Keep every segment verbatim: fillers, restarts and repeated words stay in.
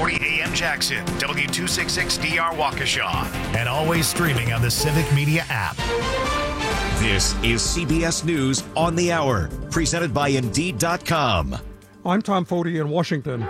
forty A M Jackson, W two sixty-six D R Waukesha, and always streaming on the Civic Media app. This is C B S News on the Hour, presented by Indeed dot com. I'm Tom Foti in Washington.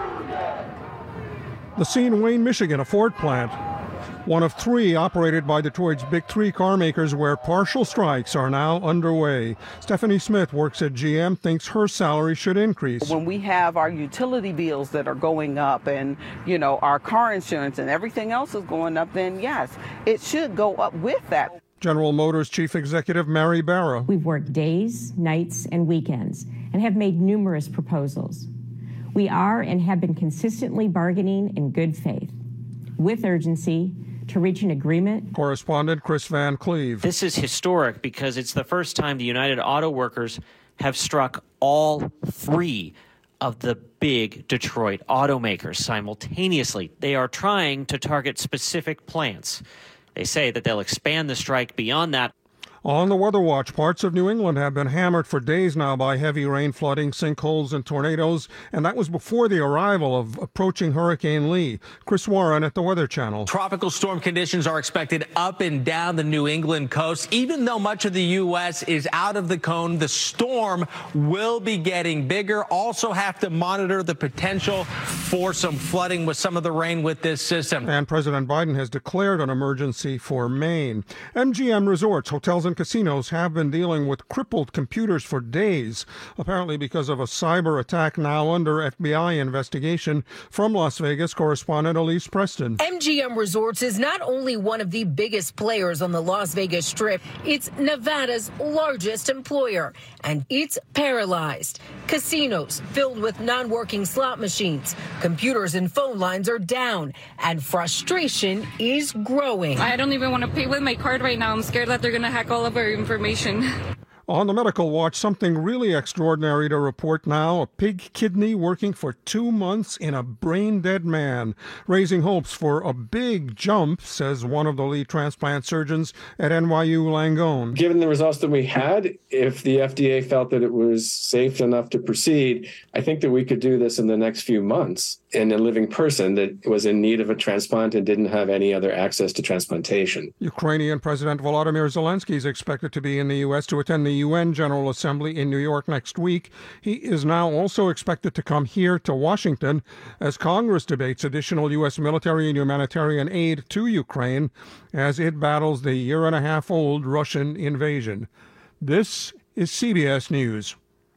The scene in Wayne, Michigan, a Ford plant, one of three operated by Detroit's big three car makers where partial strikes are now underway. Stephanie Smith works at G M, thinks her salary should increase. When we have our utility bills that are going up and, you know, our car insurance and everything else is going up, then yes, it should go up with that. General Motors Chief Executive Mary Barra. We've worked days, nights, and weekends and have made numerous proposals. We are and have been consistently bargaining in good faith, with urgency, to reach an agreement. Correspondent Chris Van Cleve. This is historic because it's the first time the United Auto Workers have struck all three of the big Detroit automakers simultaneously. They are trying to target specific plants. They say that they'll expand the strike beyond that. On the Weather Watch, parts of New England have been hammered for days now by heavy rain, flooding, sinkholes, and tornadoes, and that was before the arrival of approaching Hurricane Lee. Chris Warren at the Weather Channel. Tropical storm conditions are expected up and down the New England coast. Even though much of the U S is out of the cone, the storm will be getting bigger. Also have to monitor the potential for some flooding with some of the rain with this system. And President Biden has declared an emergency for Maine. M G M Resorts, hotels, and casinos have been dealing with crippled computers for days, apparently because of a cyber attack now under F B I investigation. From Las Vegas, correspondent Elise Preston. M G M Resorts is not only one of the biggest players on the Las Vegas Strip, it's Nevada's largest employer, and it's paralyzed. Casinos filled with non-working slot machines, computers and phone lines are down, and frustration is growing. I don't even want to pay with my card right now. I'm scared that they're going to hack all of our information. On the Medical Watch, something really extraordinary to report now. A pig kidney working for two months in a brain-dead man, raising hopes for a big jump, says one of the lead transplant surgeons at N Y U Langone. Given the results that we had, if the F D A felt that it was safe enough to proceed, I think that we could do this in the next few months in a living person that was in need of a transplant and didn't have any other access to transplantation. Ukrainian President Volodymyr Zelensky is expected to be in the U S to attend the U N General Assembly in New York next week. He is now also expected to come here to Washington as Congress debates additional U S military and humanitarian aid to Ukraine as it battles the year and a half old Russian invasion. This is C B S News.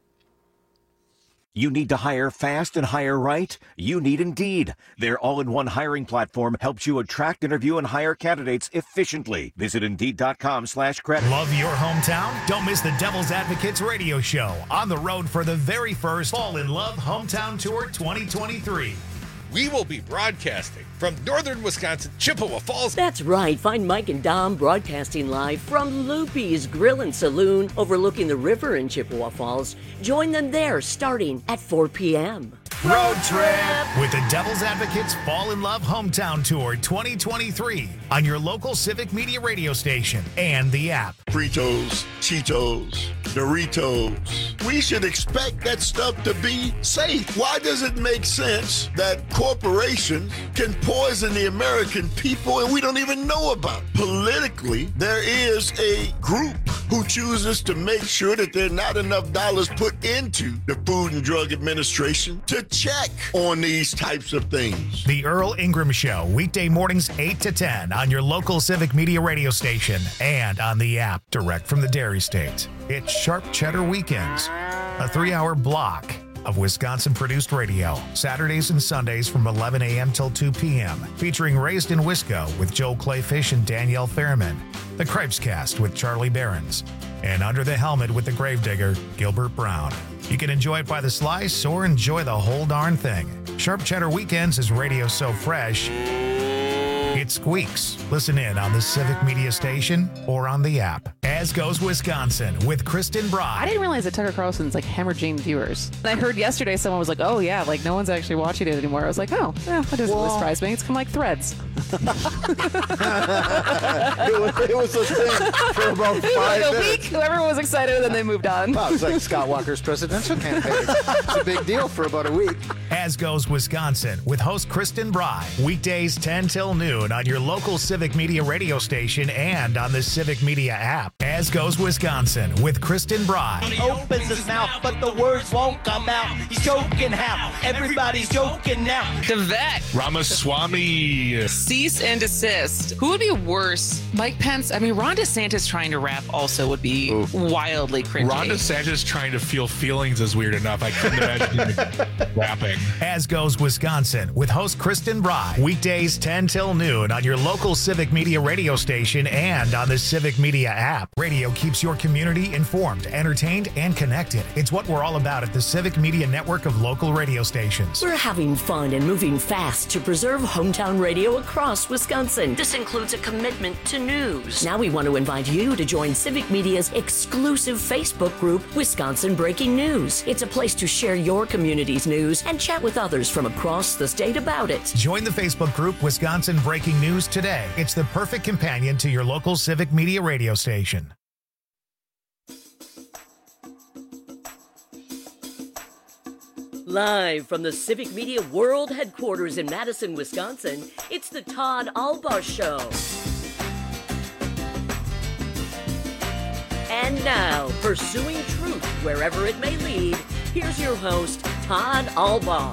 You need to hire fast and hire right? You need Indeed. Their all-in-one hiring platform helps you attract, interview, and hire candidates efficiently. Visit Indeed.com slash credit. Love your hometown? Don't miss the Devil's Advocates radio show. On the road for the very first Fall in Love Hometown Tour twenty twenty-three. We will be broadcasting from northern Wisconsin, Chippewa Falls. That's right. Find Mike and Dom broadcasting live from Loopy's Grill and Saloon overlooking the river in Chippewa Falls. Join them there starting at four p.m. Road trip with the Devil's Advocates Fall in Love Hometown Tour twenty twenty-three on your local Civic Media radio station and the app. Fritos, Cheetos, Doritos. We should expect that stuff to be safe. Why does it make sense that corporations can poison the American people and we don't even know about it? Politically, there is a group who chooses to make sure that there are not enough dollars put into the Food and Drug Administration to check on these types of things. The Earl Ingram Show, weekday mornings eight to ten on your local Civic Media radio station and on the app direct from the Dairy State. It's Sharp Cheddar Weekends, a three-hour block of Wisconsin-produced radio, Saturdays and Sundays from eleven a.m. till two p.m., featuring Raised in Wisco with Joel Clayfish and Danielle Fairman, The Cripescast with Charlie Behrens, and Under the Helmet with the Gravedigger, Gilbert Brown. You can enjoy it by the slice or enjoy the whole darn thing. Sharp Cheddar Weekends is radio so fresh, it squeaks. Listen in on the Civic Media Station or on the app. As Goes Wisconsin with Kristen Bry. I didn't realize that Tucker Carlson's like hemorrhaging viewers. I heard yesterday someone was like, oh yeah, like no one's actually watching it anymore. I was like, oh, yeah, that doesn't really surprise me. It's kind of like Threads. it, was, it was a thing for about five like a minutes. week. Everyone was excited and then they moved on. Well, it was like Scott Walker's presidential campaign. It's a big deal for about a week. As Goes Wisconsin with host Kristen Bry. Weekdays ten till noon on your local Civic Media radio station and on the Civic Media app. As Goes Wisconsin with Kristen Bry. He opens his mouth, but the words won't come out. He's joking how everybody's joking now. The vet. Ramaswamy. Cease and desist. Who would be worse? Mike Pence? I mean, Ron DeSantis trying to rap also would be Ooh. wildly cringy. Ron DeSantis trying to feel feelings is weird enough. I couldn't imagine him rapping. As Goes Wisconsin with host Kristen Bry. Weekdays ten till noon on your local Civic Media radio station and on the Civic Media app. Radio keeps your community informed, entertained, and connected. It's what we're all about at the Civic Media network of local radio stations. We're having fun and moving fast to preserve hometown radio across Wisconsin. This includes a commitment to news. Now we want to invite you to join Civic Media's exclusive Facebook group, Wisconsin Breaking News. It's a place to share your community's news and chat with others from across the state about it. Join the Facebook group Wisconsin Breaking News today. It's the perfect companion to your local Civic Media radio station. Live from the Civic Media World Headquarters in Madison, Wisconsin, it's the Todd Albaugh Show. And now, pursuing truth wherever it may lead, here's your host, Todd Albaugh.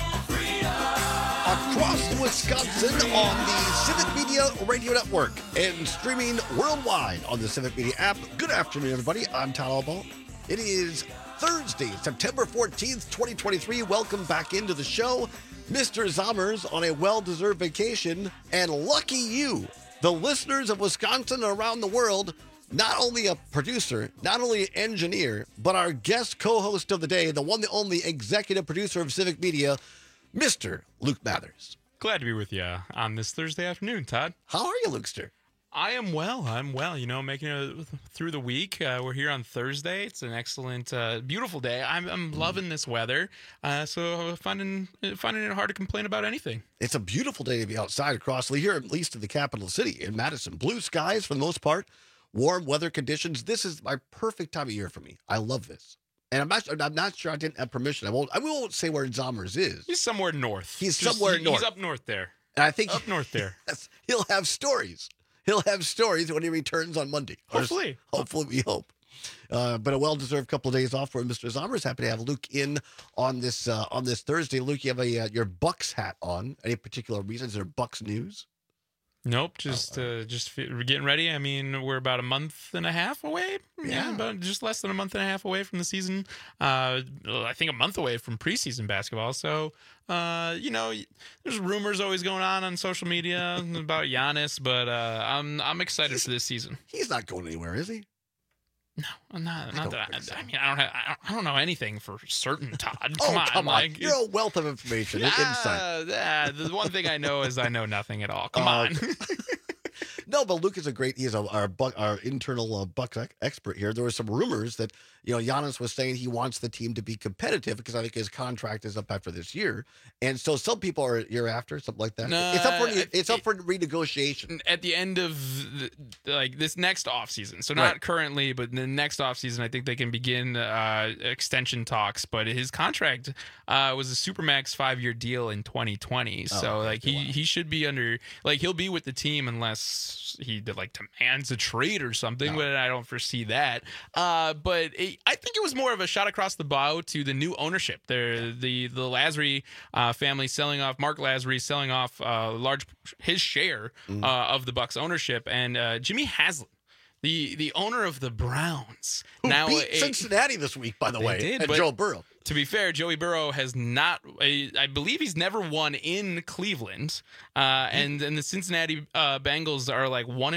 Across Wisconsin on the Civic Media Radio Network and streaming worldwide on the Civic Media app. Good afternoon, everybody. I'm Todd Albaugh. It is Thursday, September fourteenth, twenty twenty-three. Welcome back into the show. Mister Zommers on a well-deserved vacation, and lucky you, the listeners of Wisconsin and around the world, not only a producer, not only an engineer, but our guest co-host of the day, the one, the only executive producer of Civic Media, Mister Luke Mathers. Glad to be with you on this Thursday afternoon, Todd. How are you, Lukester? I am well. I'm well. You know, making it through the week. Uh, we're here on Thursday. It's an excellent, uh, beautiful day. I'm, I'm loving this weather. Uh, so finding finding it hard to complain about anything. It's a beautiful day to be outside across here, at least in the capital city, in Madison. Blue skies for the most part, warm weather conditions. This is my perfect time of year for me. I love this. And I'm not, I'm not sure I didn't have permission. I won't, I won't say where Zommers is. He's somewhere north. He's Just, somewhere he, north. He's up north there. And I think up north there. Yes, he'll have stories. He'll have stories when he returns on Monday. Hopefully. Or, hopefully, we hope. Uh, but a well-deserved couple of days off for Mister Zommers. Happy to have Luke in on this uh, on this Thursday. Luke, you have a uh, your Bucks hat on. Any particular reasons? Is there Bucks news? Nope, just uh, just f- getting ready. I mean, we're about a month and a half away. Yeah, yeah, about just less than a month and a half away from the season. Uh, I think a month away from preseason basketball. So, uh, you know, there's rumors always going on on social media about Giannis, but uh, I'm I'm excited he's, for this season. He's not going anywhere, is he? No, I'm not. Not I that. I, so. I mean, I don't have. I don't, I don't know anything for certain, Todd. Come oh, on, come on! Like, You're a wealth of information and yeah, insight. Yeah, the one thing I know is I know nothing at all. Come uh, on. No, but Luke is a great. He's a, our our internal uh, Bucks expert here. There were some rumors that you know Giannis was saying he wants the team to be competitive because I think his contract is up after this year, and so some people are a year after something like that. No, it's up for it's up for renegotiation at the end of the, like this next offseason. So not right. currently, but in the next offseason, I think they can begin uh, extension talks. But his contract uh, was a supermax five year deal in twenty twenty. Oh, so like he wow. he should be under like he'll be with the team unless he like demands a trade or something, no. but I don't foresee that. Uh, but it, I think it was more of a shot across the bow to the new ownership. They're, the the Lasry uh, family selling off, Mark Lasry selling off uh, large his share mm. uh, of the Bucks ownership, and uh, Jimmy Haslam, the the owner of the Browns, who now beat a, Cincinnati this week, by the way, did, and Joe Burrow. To be fair, Joey Burrow has not, I believe he's never won in Cleveland. Uh, and, and the Cincinnati uh, Bengals are like one in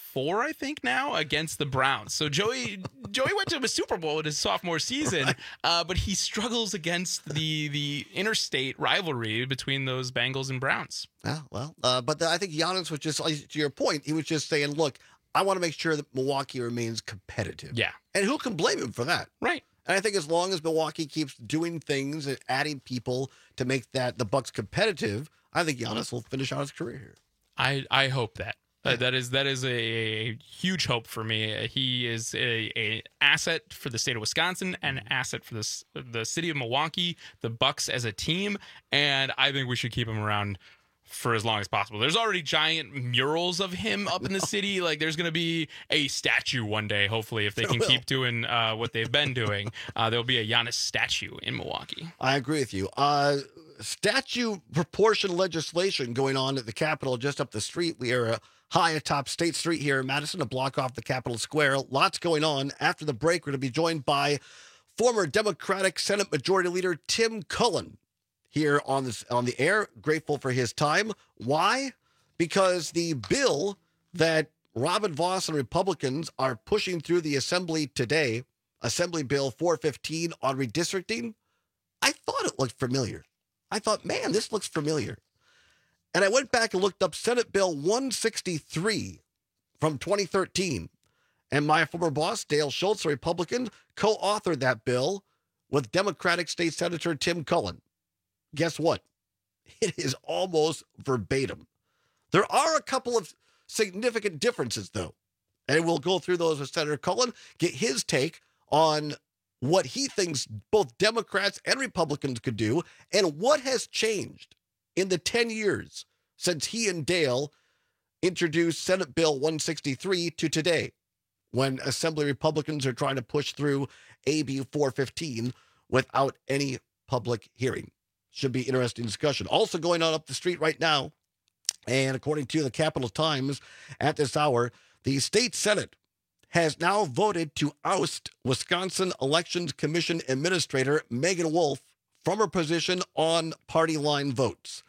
four, I think now, against the Browns. So Joey Joey went to a Super Bowl in his sophomore season, uh, but he struggles against the the interstate rivalry between those Bengals and Browns. Yeah, well, uh, but the, I think Giannis was just, to your point, he was just saying, look, I want to make sure that Milwaukee remains competitive. Yeah. And who can blame him for that? Right. And I think as long as Milwaukee keeps doing things and adding people to make that the Bucks competitive, I think Giannis will finish out his career here. I, I hope that. Uh, that is that is a, a huge hope for me. Uh, he is a, a asset for the state of Wisconsin, an asset for this the city of Milwaukee, the Bucks as a team, and I think we should keep him around for as long as possible. There's already giant murals of him up in the city. Like there's going to be a statue one day, hopefully, if they can keep doing uh, what they've been doing. Uh, there'll be a Giannis statue in Milwaukee. I agree with you. Uh, statue proportion legislation going on at the Capitol just up the street. We are uh, high atop State Street here in Madison, a block off the Capitol Square. Lots going on. After the break, we're going to be joined by former Democratic Senate Majority Leader Tim Cullen here on this on the air. Grateful for his time. Why? Because the bill that Robin Vos and Republicans are pushing through the Assembly today, Assembly Bill four fifteen on redistricting, I thought it looked familiar. I thought, man, this looks familiar. And I went back and looked up Senate Bill one sixty-three from twenty thirteen. And my former boss, Dale Schultz, a Republican, co-authored that bill with Democratic State Senator Tim Cullen. Guess what? It is almost verbatim. There are a couple of significant differences, though. And we'll go through those with Senator Cullen, get his take on what he thinks both Democrats and Republicans could do, and what has changed in the ten years since he and Dale introduced Senate Bill one sixty-three to today, when Assembly Republicans are trying to push through A B four fifteen without any public hearing. Should be interesting discussion. Also going on up the street right now, and according to the Capital Times at this hour, the state Senate has now voted to oust Wisconsin Elections Commission Administrator Megan Wolf from her position on party line votes.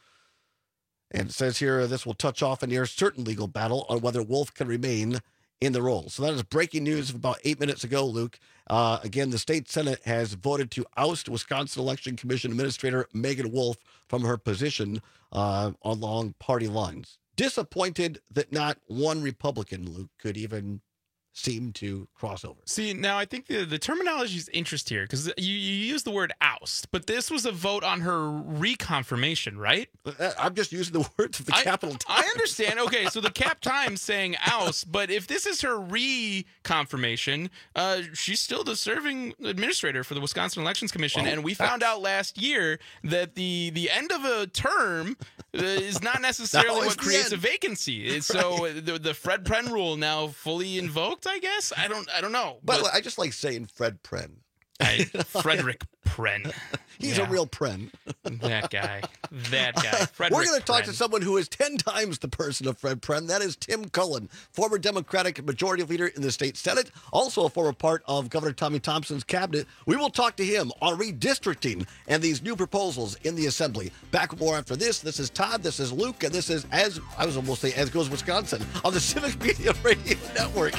And it says here this will touch off a near certain legal battle on whether Wolf can remain in the role. So that is breaking news of about eight minutes ago, Luke. Uh, again, the state Senate has voted to oust Wisconsin Election Commission Administrator Megan Wolf from her position uh, along party lines. Disappointed that not one Republican, Luke, could even seem to cross over. See, now I think the, the terminology is interesting here because you, you use the word oust, but this was a vote on her reconfirmation, right? I'm just using the words of the I, Capital Times. I understand. Okay, so the Cap Times saying oust, but if this is her reconfirmation, uh, she's still the serving administrator for the Wisconsin Elections Commission, well, and we found out last year that the, the end of a term uh, is not necessarily what creates a vacancy. Right. So the, the Fred Pren rule now fully invoked, I guess. I don't. I don't know. But, but I just like saying Fred Pren. I, Frederick Pren. He's yeah. a real Pren. That guy. That guy. Frederick We're going to talk Pren. to someone who is ten times the person of Fred Pren. That is Tim Cullen, former Democratic Majority Leader in the state Senate, also a former part of Governor Tommy Thompson's cabinet. We will talk to him on redistricting and these new proposals in the Assembly. Back with more after this. This is Todd. This is Luke. And this is, as I was almost saying, As Goes Wisconsin on the Civic Media Radio Network.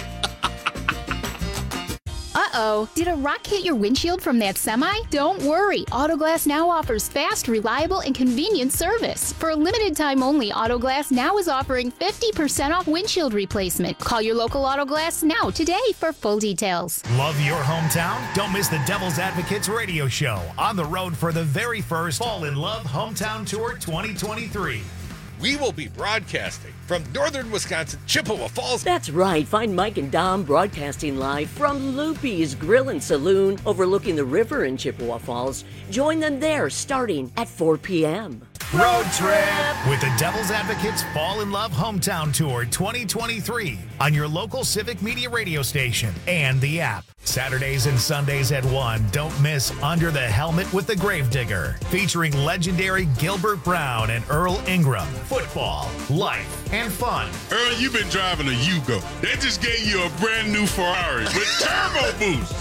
Uh-oh, did a rock hit your windshield from that semi? Don't worry, Autoglass Now offers fast, reliable, and convenient service. For a limited time only, Autoglass Now is offering fifty percent off windshield replacement. Call your local Autoglass Now today for full details. Love your hometown? Don't miss the Devil's Advocates radio show on the road for the very first Fall in Love Hometown Tour twenty twenty-three. We will be broadcasting from northern Wisconsin, Chippewa Falls. That's right. Find Mike and Dom broadcasting live from Loopy's Grill and Saloon overlooking the river in Chippewa Falls. Join them there starting at four p.m. Road trip with the Devil's Advocates Fall in Love Hometown Tour twenty twenty-three on your local Civic Media radio station and the app. Saturdays and Sundays at one. Don't miss Under the Helmet with the Gravedigger, featuring legendary Gilbert Brown and Earl Ingram. Football, life, and fun. Earl, you've been driving a Yugo. They just gave you a brand new Ferrari with turbo boost.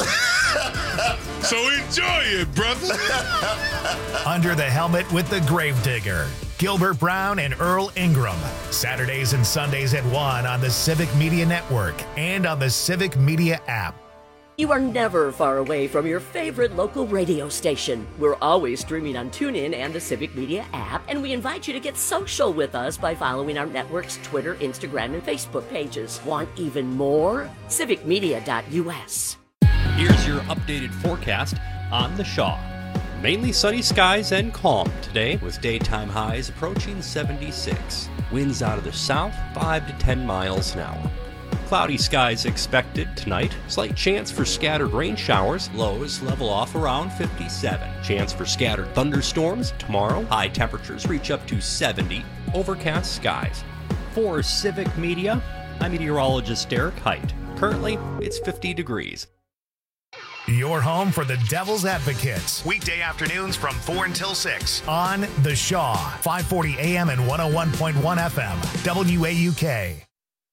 So enjoy it, brother. Under the Helmet with the Gravedigger. Gilbert Brown and Earl Ingram. Saturdays and Sundays at one on the Civic Media Network and on the Civic Media app. You are never far away from your favorite local radio station. We're always streaming on TuneIn and the Civic Media app, and we invite you to get social with us by following our network's Twitter, Instagram, and Facebook pages. Want even more? civic media dot u s. Here's your updated forecast on the Shaw. Mainly sunny skies and calm today, with daytime highs approaching seventy-six. Winds out of the south, five to ten miles an hour. Cloudy skies expected tonight. Slight chance for scattered rain showers. Lows level off around fifty-seven. Chance for scattered thunderstorms tomorrow. High temperatures reach up to seventy. Overcast skies. For Civic Media, I'm meteorologist Derek Height. Currently, it's fifty degrees. Your home for the Devil's Advocates. Weekday afternoons from four until six on The Shaw. five forty A M and one oh one point one F M. W A U K.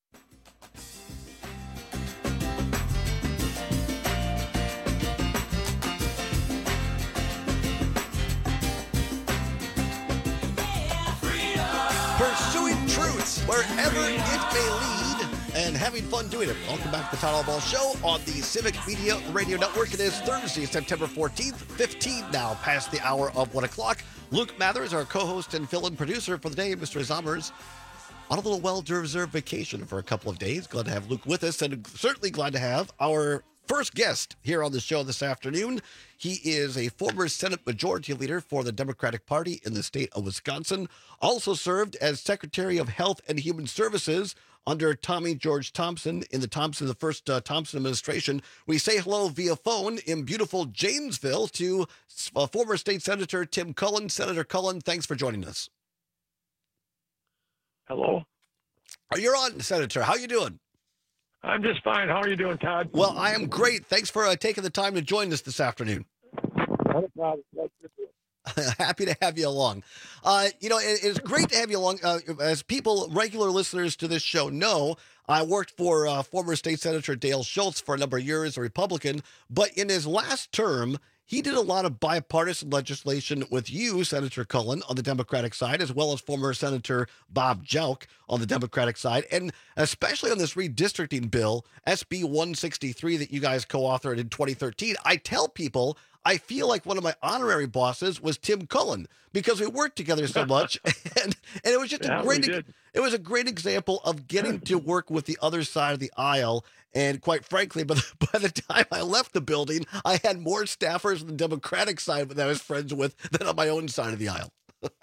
Pursuing truths wherever it may lead and having fun doing it. Welcome back to the Todd Ball Show on the Civic Media Radio Network. It is Thursday, September fourteenth, fifteen now past the hour of one o'clock. Luke Mathers, our co-host and fill-in producer for the day, Mister Zommers, on a little well-deserved vacation for a couple of days. Glad to have Luke with us, and certainly glad to have our first guest here on the show this afternoon. He is a former Senate Majority Leader for the Democratic Party in the state of Wisconsin. Also served as Secretary of Health and Human Services under Tommy George Thompson in the Thompson, the first uh, Thompson administration. We say hello via phone in beautiful Janesville to uh, former State Senator Tim Cullen. Senator Cullen, thanks for joining us. Hello. You're on, Senator. How you doing? I'm just fine. How are you doing, Todd? Well, I am great. Thanks for uh, taking the time to join us this afternoon. Not a problem. Happy to have you along. Uh, you know, it, it's great to have you along. Uh, as people, regular listeners to this show know, I worked for uh, former State Senator Dale Schultz for a number of years, a Republican. But in his last term, he did a lot of bipartisan legislation with you, Senator Cullen, on the Democratic side, as well as former Senator Bob Jauch on the Democratic side, and especially on this redistricting bill, S B one sixty-three, that you guys co-authored in twenty thirteen. I tell people I feel like one of my honorary bosses was Tim Cullen because we worked together so much, and and it was just yeah, a great it was a great example of getting to work with the other side of the aisle. And quite frankly, by the, by the time I left the building, I had more staffers on the Democratic side that I was friends with than on my own side of the aisle.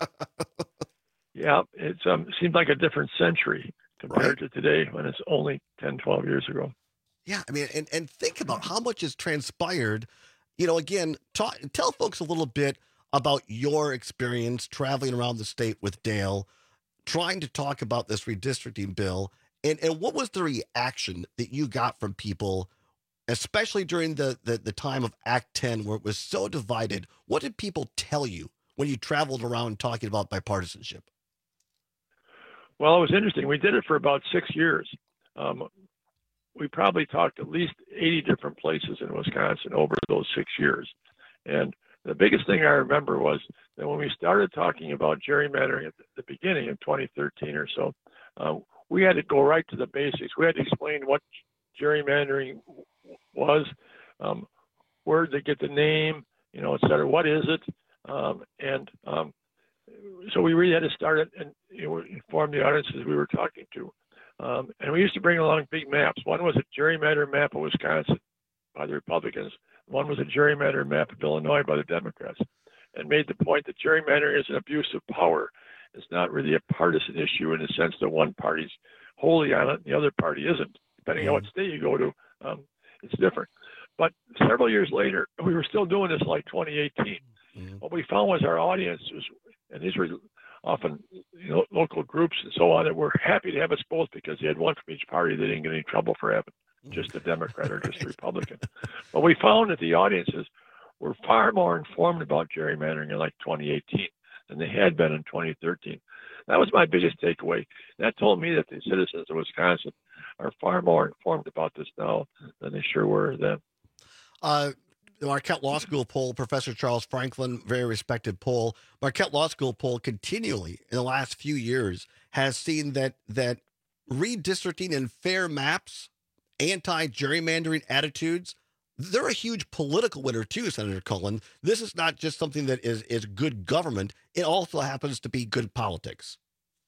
Yeah, it um, seemed like a different century compared Right. to today when it's only ten, twelve years ago. Yeah, I mean, and, and think about how much has transpired. You know, again, talk, tell folks a little bit about your experience traveling around the state with Dale, trying to talk about this redistricting bill. And and what was the reaction that you got from people, especially during the, the, the time of Act ten, where it was so divided? What did people tell you when you traveled around talking about bipartisanship? Well, it was interesting. We did it for about six years. Um, we probably talked at least eighty different places in Wisconsin over those six years. And the biggest thing I remember was that when we started talking about gerrymandering at the beginning in twenty thirteen or so, uh, we had to go right to the basics. We had to explain what gerrymandering was, um, where did they get the name, you know, et cetera. What is it? Um, and um, so we really had to start it and you know, inform the audiences we were talking to. Um, and we used to bring along big maps. One was a gerrymander map of Wisconsin by the Republicans. One was a gerrymander map of Illinois by the Democrats, and made the point that gerrymandering is an abuse of power. It's not really a partisan issue in the sense that one party's wholly on it and the other party isn't. Depending on what state you go to, um, it's different. But several years later, we were still doing this like twenty eighteen. Mm-hmm. What we found was our audience was, and these were often you know, local groups and so on, that were happy to have us both because they had one from each party. They didn't get any trouble for having just a Democrat or just a Republican. But we found that the audiences were far more informed about gerrymandering in like twenty eighteen than they had been in twenty thirteen. That was my biggest takeaway. That told me that the citizens of Wisconsin are far more informed about this now than they sure were then. Uh, Marquette Law School poll, Professor Charles Franklin, very respected poll. Marquette Law School poll continually in the last few years has seen that that redistricting and fair maps, anti-gerrymandering attitudes, they're a huge political winner too, Senator Cullen. This is not just something that is, is good government. It also happens to be good politics.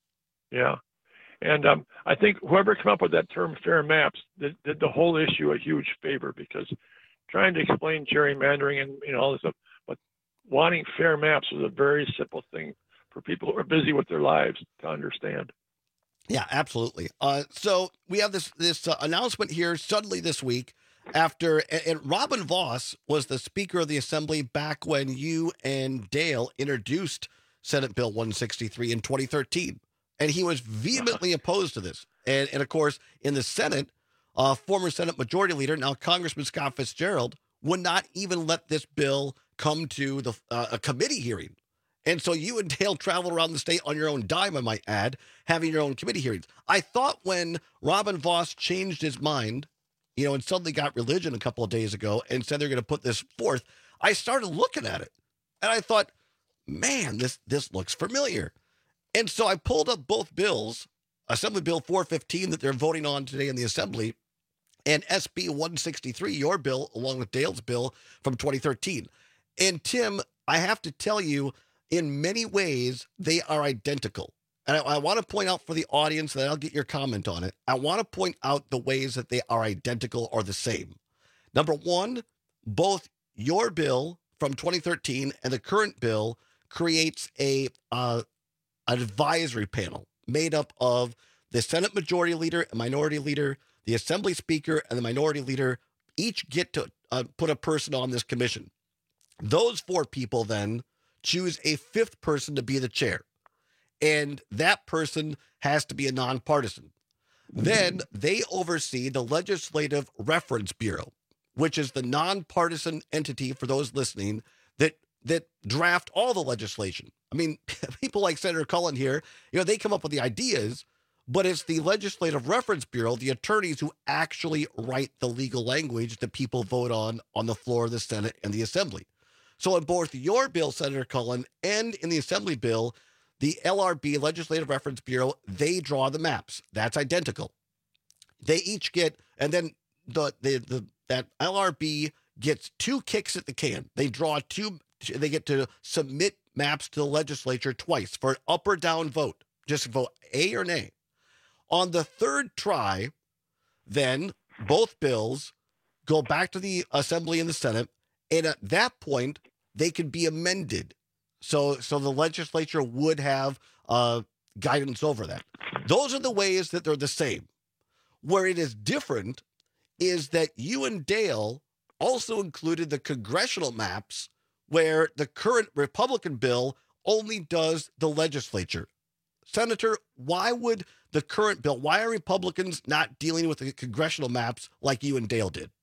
Yeah. And um, I think whoever came up with that term fair maps did, did the whole issue a huge favor, because trying to explain gerrymandering and you know all this stuff, but wanting fair maps was a very simple thing for people who are busy with their lives to understand. Yeah, absolutely. Uh, so we have this this uh, announcement here suddenly this week after, and, and Robin Vos was the Speaker of the Assembly back when you and Dale introduced Senate Bill one sixty-three in twenty thirteen, and he was vehemently opposed to this. And, and of course, in the Senate, uh, former Senate Majority Leader, now Congressman Scott Fitzgerald, would not even let this bill come to the uh, a committee hearing. And so you and Dale traveled around the state on your own dime, I might add, having your own committee hearings. I thought when Robin Vos changed his mind, you know, and suddenly got religion a couple of days ago and said they're going to put this forth, I started looking at it. And I thought, man, this this looks familiar. And so I pulled up both bills, Assembly Bill four fifteen that they're voting on today in the Assembly, and S B one sixty-three, your bill, along with Dale's bill from twenty thirteen. And Tim, I have to tell you, in many ways, they are identical. And I, I want to point out for the audience, that I'll get your comment on it. I want to point out the ways that they are identical or the same. Number one, both your bill from twenty thirteen and the current bill creates a uh, advisory panel made up of the Senate Majority Leader and Minority Leader, the Assembly Speaker and the Minority Leader, each get to uh, put a person on this commission. Those four people then choose a fifth person to be the chair. And that person has to be a nonpartisan. Then they oversee the Legislative Reference Bureau, which is the nonpartisan entity, for those listening, that that draft all the legislation. I mean, people like Senator Cullen here, you know, they come up with the ideas, but it's the Legislative Reference Bureau, the attorneys who actually write the legal language that people vote on on the floor of the Senate and the Assembly. So in both your bill, Senator Cullen, and in the Assembly bill, the L R B, Legislative Reference Bureau, they draw the maps. That's identical. They each get, and then the the, the that L R B gets two kicks at the can. They draw two, they get to submit maps to the legislature twice for an up or down vote. Just vote A or nay. On the third try, then both bills go back to the Assembly and the Senate, and at that point, they could be amended. So, so the legislature would have uh, guidance over that. Those are the ways that they're the same. Where it is different is that you and Dale also included the congressional maps, where the current Republican bill only does the legislature. Senator, why would the current bill, why are Republicans not dealing with the congressional maps like you and Dale did?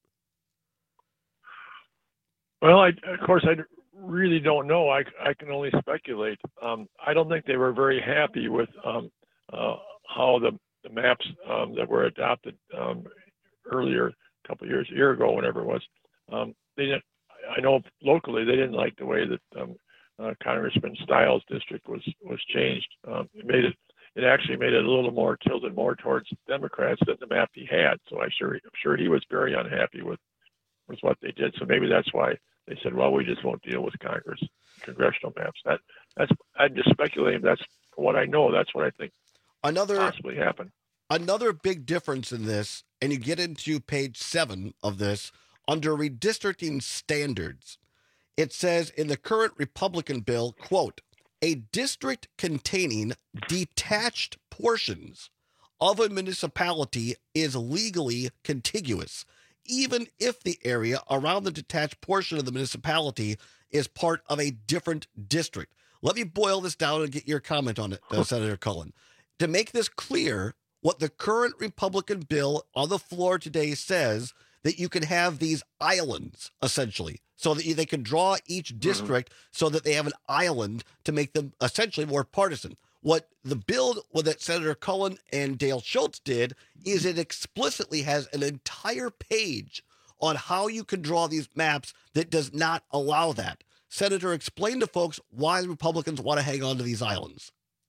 Well, I, of course, I really don't know. I, I can only speculate. Um, I don't think they were very happy with um, uh, how the, the maps um, that were adopted um, earlier, a couple of years, a year ago, whenever it was. Um, they didn't. I know locally they didn't like the way that um, uh, Congressman Stiles' district was was changed. Um, it made it. It actually made it a little more tilted more towards Democrats than the map he had. So I sure I'm sure he was very unhappy with with what they did. So maybe that's why they said, well, we just won't deal with Congress congressional maps. That that's I'm just speculating. That's what I know. That's what I think another possibly happened. Another big difference in this, and you get into page seven of this under redistricting standards. It says in the current Republican bill, quote, a district containing detached portions of a municipality is legally contiguous, even if the area around the detached portion of the municipality is part of a different district. Let me boil this down and get your comment on it, uh, Senator Cullen. To make this clear, what the current Republican bill on the floor today says, that you can have these islands, essentially, so that you, they can draw each district mm-hmm. so that they have an island to make them essentially more partisan. What the bill that Senator Cullen and Dale Schultz did is it explicitly has an entire page on how you can draw these maps that does not allow that. Senator, explain to folks why the Republicans want to hang on to these islands.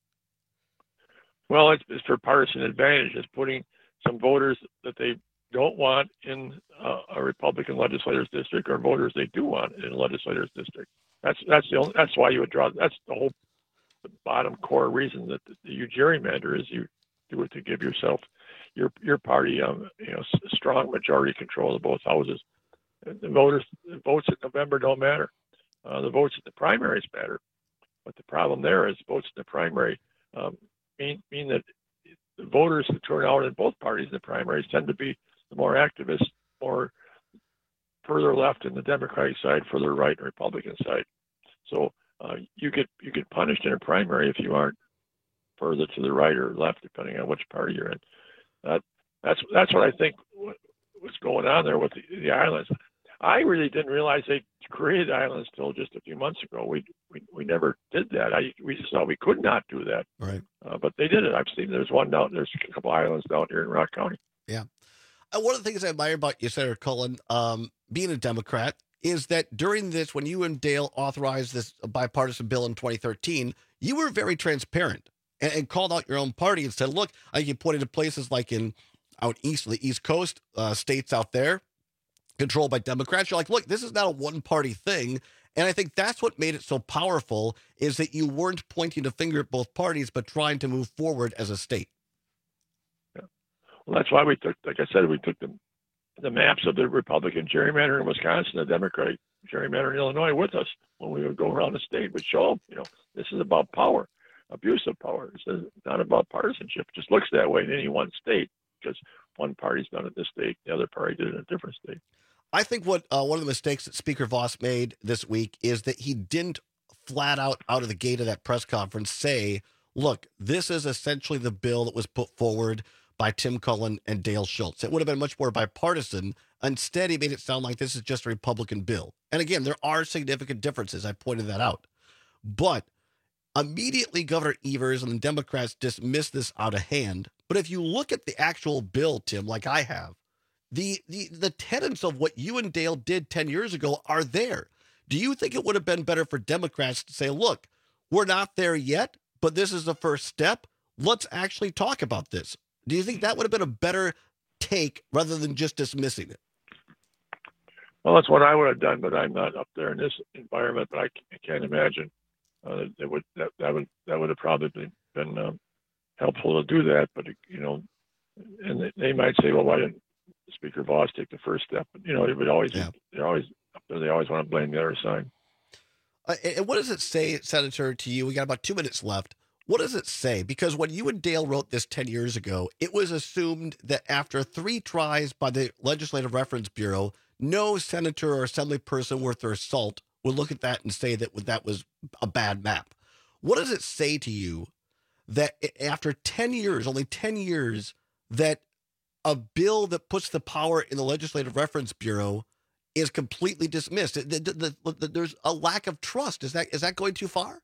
Well, it's, it's for partisan advantage. It's putting some voters that they don't want in uh, a Republican legislator's district, or voters they do want in a legislator's district. That's that's the only, that's why you would draw. That's the whole the bottom core reason that the, you gerrymander is you do it to give yourself your your party um you know strong majority control of both houses. The voters the votes in November don't matter. Uh, the votes in the primaries matter, but the problem there is votes in the primary um, mean mean that the voters who turn out in both parties in the primaries tend to be the more activist, more further left in the Democratic side, further right in the Republican side. So uh, you get you get punished in a primary if you aren't further to the right or left, depending on which party you're in. That that's that's what I think what, what's going on there with the, the islands. I really didn't realize they created islands till just a few months ago. We we, we never did that. I we just thought we could not do that. Right. Uh, but they did it. I've seen there's one down there's a couple islands down here in Rock County. Yeah. Uh, one of the things I admire about you, Senator Cullen, um, being a Democrat, is that during this, when you and Dale authorized this bipartisan bill in twenty thirteen, you were very transparent and, and called out your own party and said, look, I you pointed to places like in out east, the East Coast, uh, states out there controlled by Democrats. You're like, look, this is not a one-party thing. And I think that's what made it so powerful, is that you weren't pointing the finger at both parties, but trying to move forward as a state. Yeah. Well, that's why we took, like I said, we took the, the maps of the Republican gerrymander in Wisconsin, the Democratic gerrymander in Illinois with us when we would go around the state. We'd show them, you know, this is about power, abuse of power. It's not about partisanship. It just looks that way in any one state because one party's done it in this state, the other party did it in a different state. I think what uh, one of the mistakes that Speaker Voss made this week is that he didn't flat out out of the gate of that press conference say, look, this is essentially the bill that was put forward by Tim Cullen and Dale Schultz. It would have been much more bipartisan. Instead, he made it sound like this is just a Republican bill. And again, there are significant differences. I pointed that out. But immediately, Governor Evers and the Democrats dismissed this out of hand. But if you look at the actual bill, Tim, like I have, The, the the tenets of what you and Dale did ten years ago are there. Do you think it would have been better for Democrats to say, look, we're not there yet, but this is the first step. Let's actually talk about this. Do you think that would have been a better take rather than just dismissing it? Well, that's what I would have done, but I'm not up there in this environment. But I, I can't imagine uh, that would that, that would that would have probably been um, helpful to do that. But you know, and they, they might say, well, why didn't Speaker Voss take the first step? But, you know, it would always, yeah. they're always, they always want to blame the other side. Uh, and what does it say, Senator, to you? We got about two minutes left. What does it say? Because when you and Dale wrote this ten years ago, it was assumed that after three tries by the Legislative Reference Bureau, no senator or assembly person worth their salt would look at that and say that that was a bad map. What does it say to you that after ten years, only ten years, that a bill that puts the power in the Legislative Reference Bureau is completely dismissed? The, the, the, the, there's a lack of trust. Is that is that going too far?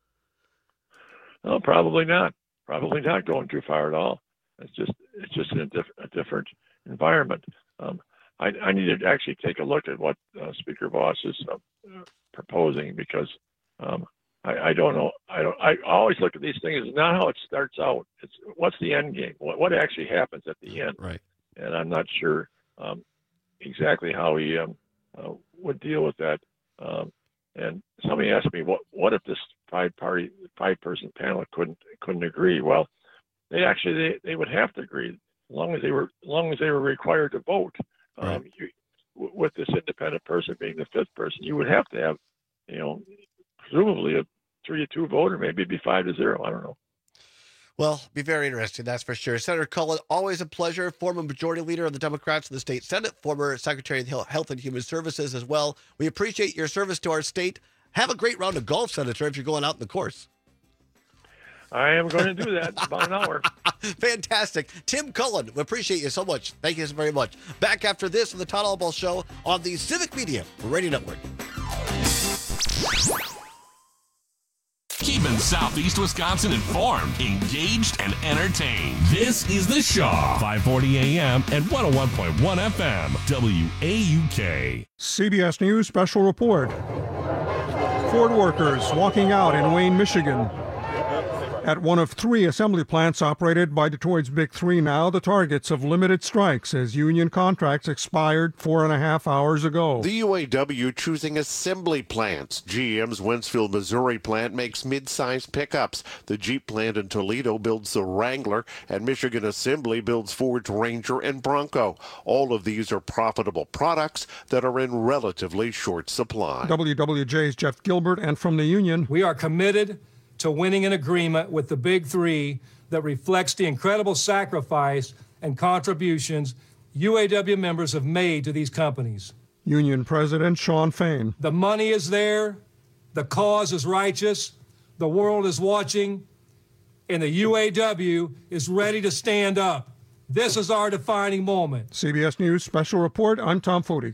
No, probably not. Probably not going too far at all. It's just it's just in a, diff- a different environment. Um, I, I need to actually take a look at what uh, Speaker Voss is uh, proposing, because um, I, I don't know. I don't. I always look at these things. It's not how it starts out. It's what's the end game. What what actually happens at the end. Right. And I'm not sure um, exactly how he um, uh, would deal with that. Um, and somebody asked me, what what if this five party five person panel couldn't couldn't agree? Well, they actually they, they would have to agree as long as they were as long as they were required to vote. Right. Um, you, with this independent person being the fifth person, you would have to have, you know, presumably a three to two vote, or maybe it'd be five to zero. I don't know. Well, be very interesting, that's for sure. Senator Cullen, always a pleasure. Former Majority Leader of the Democrats in the state Senate, former Secretary of Health and Human Services as well. We appreciate your service to our state. Have a great round of golf, Senator, if you're going out in the course. I am going to do that in about an hour. Fantastic. Tim Cullen, we appreciate you so much. Thank you so very much. Back after this on the Todd Albaugh Show on the Civic Media Radio Network. Keep keeping Southeast Wisconsin informed, engaged, and entertained. This is The Shaw, five forty A M and one oh one point one F M, W A U K. C B S News Special Report. Ford workers walking out in Wayne, Michigan. At one of three assembly plants operated by Detroit's Big Three now, the targets of limited strikes as union contracts expired four and a half hours ago. The U A W choosing assembly plants. G M's Wentzville, Missouri plant makes mid-sized pickups. The Jeep plant in Toledo builds the Wrangler, and Michigan Assembly builds Ford's Ranger and Bronco. All of these are profitable products that are in relatively short supply. W W J's Jeff Gilbert, and from the union, we are committed to winning an agreement with the Big Three that reflects the incredible sacrifice and contributions U A W members have made to these companies. Union President Shawn Fain. The money is there, the cause is righteous, the world is watching, and the U A W is ready to stand up. This is our defining moment. C B S News Special Report, I'm Tom Foti.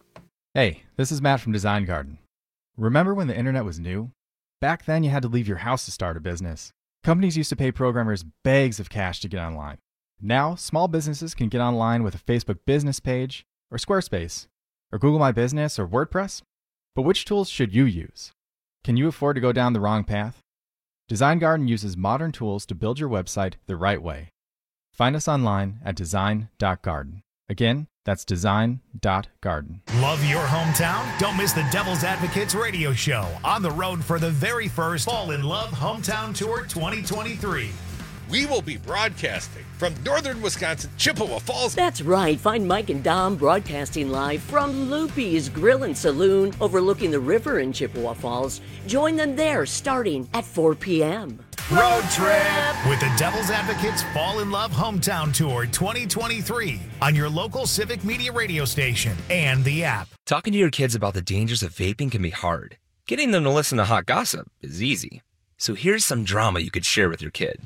Hey, this is Matt from Design Garden. Remember when the internet was new? Back then, you had to leave your house to start a business. Companies used to pay programmers bags of cash to get online. Now, small businesses can get online with a Facebook business page, or Squarespace, or Google My Business, or WordPress. But which tools should you use? Can you afford to go down the wrong path? Design Garden uses modern tools to build your website the right way. Find us online at design dot garden. Again, that's design dot garden. Love your hometown? Don't miss the Devil's Advocates radio show on the road for the very first Fall in Love Hometown Tour twenty twenty-three. We will be broadcasting from northern Wisconsin, Chippewa Falls. That's right. Find Mike and Dom broadcasting live from Loopy's Grill and Saloon overlooking the river in Chippewa Falls. Join them there starting at four p.m. Road trip with the Devil's Advocates Fall in Love Hometown Tour twenty twenty-three on your local Civic Media radio station and the app. Talking to your kids about the dangers of vaping can be hard. Getting them to listen to hot gossip is easy. So here's some drama you could share with your kid.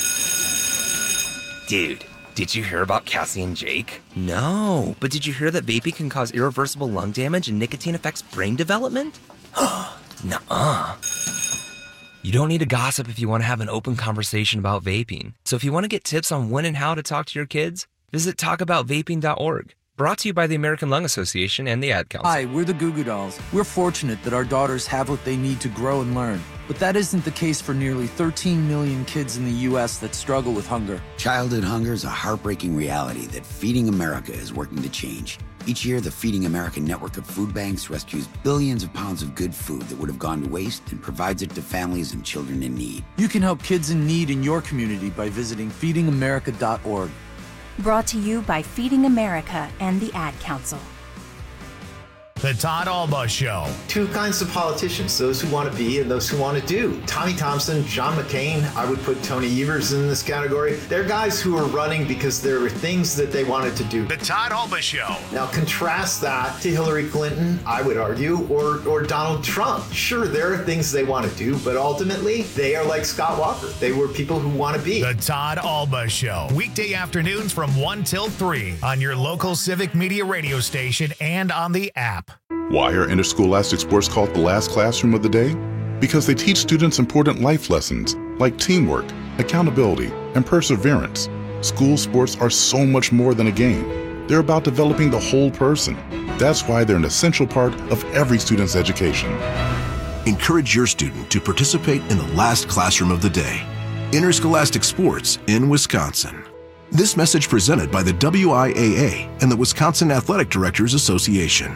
Dude, did you hear about Cassie and Jake? No, but did you hear that vaping can cause irreversible lung damage and nicotine affects brain development? Nuh-uh. You don't need to gossip if you want to have an open conversation about vaping. So if you want to get tips on when and how to talk to your kids, visit talk about vaping dot org. Brought to you by the American Lung Association and the Ad Council. Hi, we're the Goo Goo Dolls. We're fortunate that our daughters have what they need to grow and learn. But that isn't the case for nearly thirteen million kids in the U S that struggle with hunger. Childhood hunger is a heartbreaking reality that Feeding America is working to change. Each year, the Feeding America network of food banks rescues billions of pounds of good food that would have gone to waste and provides it to families and children in need. You can help kids in need in your community by visiting feeding america dot org. Brought to you by Feeding America and the Ad Council. The Todd Alba Show. Two kinds of politicians, those who want to be and those who want to do. Tommy Thompson, John McCain, I would put Tony Evers in this category. They're guys who are running because there were things that they wanted to do. The Todd Alba Show. Now contrast that to Hillary Clinton, I would argue, or, or Donald Trump. Sure, there are things they want to do, but ultimately, they are like Scott Walker. They were people who want to be. The Todd Alba Show. Weekday afternoons from one till three on your local Civic Media radio station and on the app. Why are interscholastic sports called the last classroom of the day? Because they teach students important life lessons like teamwork, accountability, and perseverance. School sports are so much more than a game. They're about developing the whole person. That's why they're an essential part of every student's education. Encourage your student to participate in the last classroom of the day. Interscholastic sports in Wisconsin. This message presented by the W I A A and the Wisconsin Athletic Directors Association.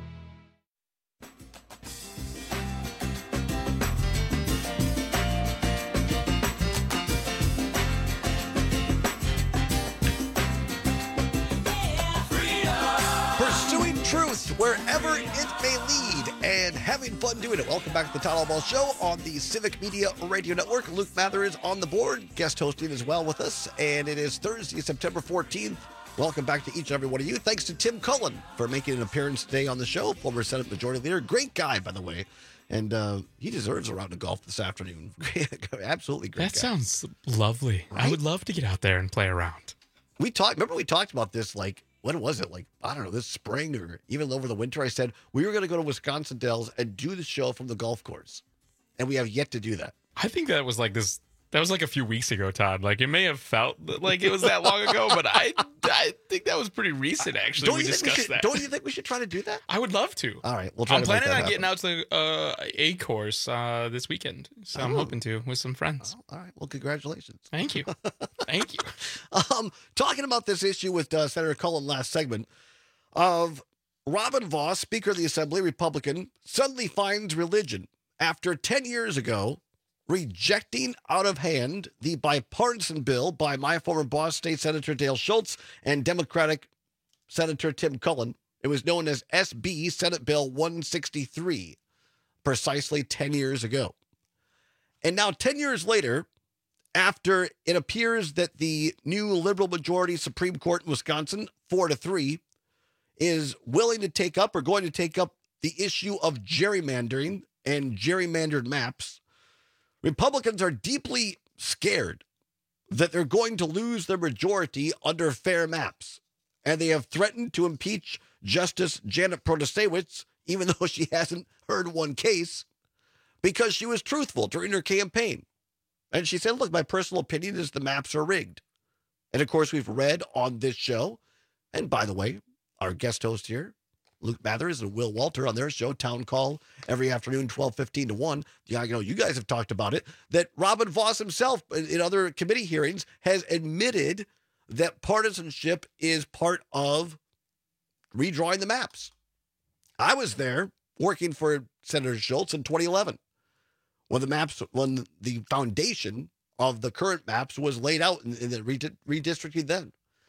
Wherever it may lead, and having fun doing it. Welcome back to the Todd Alba Show on the Civic Media Radio Network. Luke Mather is on the board, guest hosting as well with us, and it is Thursday, September fourteenth. Welcome back to each and every one of you. Thanks to Tim Cullen for making an appearance today on the show, former Senate Majority Leader. Great guy, by the way, and uh, he deserves a round of golf this afternoon. Absolutely great That guy. sounds lovely. Right? I would love to get out there and play around. We talked, remember we talked about this, like, when was it? Like, I don't know, this spring or even over the winter. I said we were going to go to Wisconsin Dells and do the show from the golf course. And we have yet to do that. I think that was like this. That was like a few weeks ago, Todd. Like it may have felt like it was that long ago, but I I think that was pretty recent. Actually, Don't we you think we discussed should, that. Don't you think we should try to do that? I would love to. All right, we'll try I'm to make planning that on happen. getting out to the uh, A course uh, this weekend, so I'm Oh. hoping to with some friends. All right. Well, congratulations. Thank you. Thank you. Um, talking about this issue with uh, Senator Cullen last segment of Robin Vos, Speaker of the Assembly, Republican, suddenly finds religion after ten years ago rejecting out of hand the bipartisan bill by my former boss, State Senator Dale Schultz, and Democratic Senator Tim Cullen. It was known as S B Senate Bill one sixty-three, precisely ten years ago. And now ten years later, after it appears that the new liberal majority Supreme Court in Wisconsin, four to three, is willing to take up or going to take up the issue of gerrymandering and gerrymandered maps, Republicans are deeply scared that they're going to lose their majority under fair maps. And they have threatened to impeach Justice Janet Protasewicz, even though she hasn't heard one case, because she was truthful during her campaign. And she said, look, my personal opinion is the maps are rigged. And of course, we've read on this show, and by the way, our guest host here, Luke Mathers and Will Walter on their show, Town Call, every afternoon, twelve fifteen to one. Yeah, I know you guys have talked about it, that Robin Vos himself in other committee hearings has admitted that partisanship is part of redrawing the maps. I was there working for Senator Schultz in twenty eleven when the maps, when the foundation of the current maps was laid out in, in the redistricting then.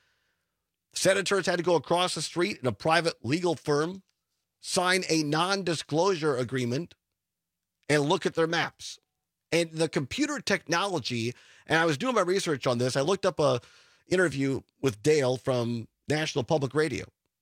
Senators had to go across the street in a private legal firm, sign a non-disclosure agreement, and look at their maps. And the computer technology, and I was doing my research on this, I looked up a interview with Dale from National Public Radio.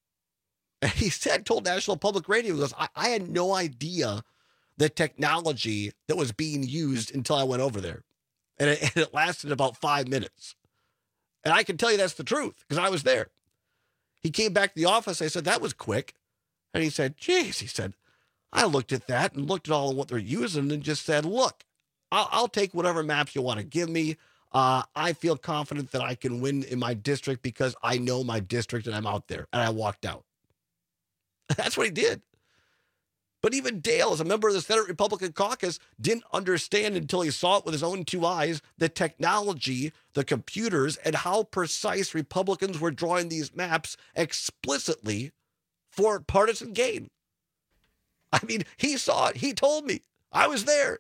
And he said, told National Public Radio, he goes, I, I had no idea the technology that was being used until I went over there. And it, and it lasted about five minutes. And I can tell you that's the truth, because I was there. He came back to the office. I said, that was quick. And he said, geez, he said, I looked at that and looked at all of what they're using and just said, look, I'll, I'll take whatever maps you want to give me. Uh, I feel confident that I can win in my district because I know my district and I'm out there. And I walked out. That's what he did. But even Dale, as a member of the Senate Republican caucus, didn't understand until he saw it with his own two eyes, the technology, the computers, and how precise Republicans were drawing these maps explicitly for partisan gain. I mean, he saw it. He told me. I was there.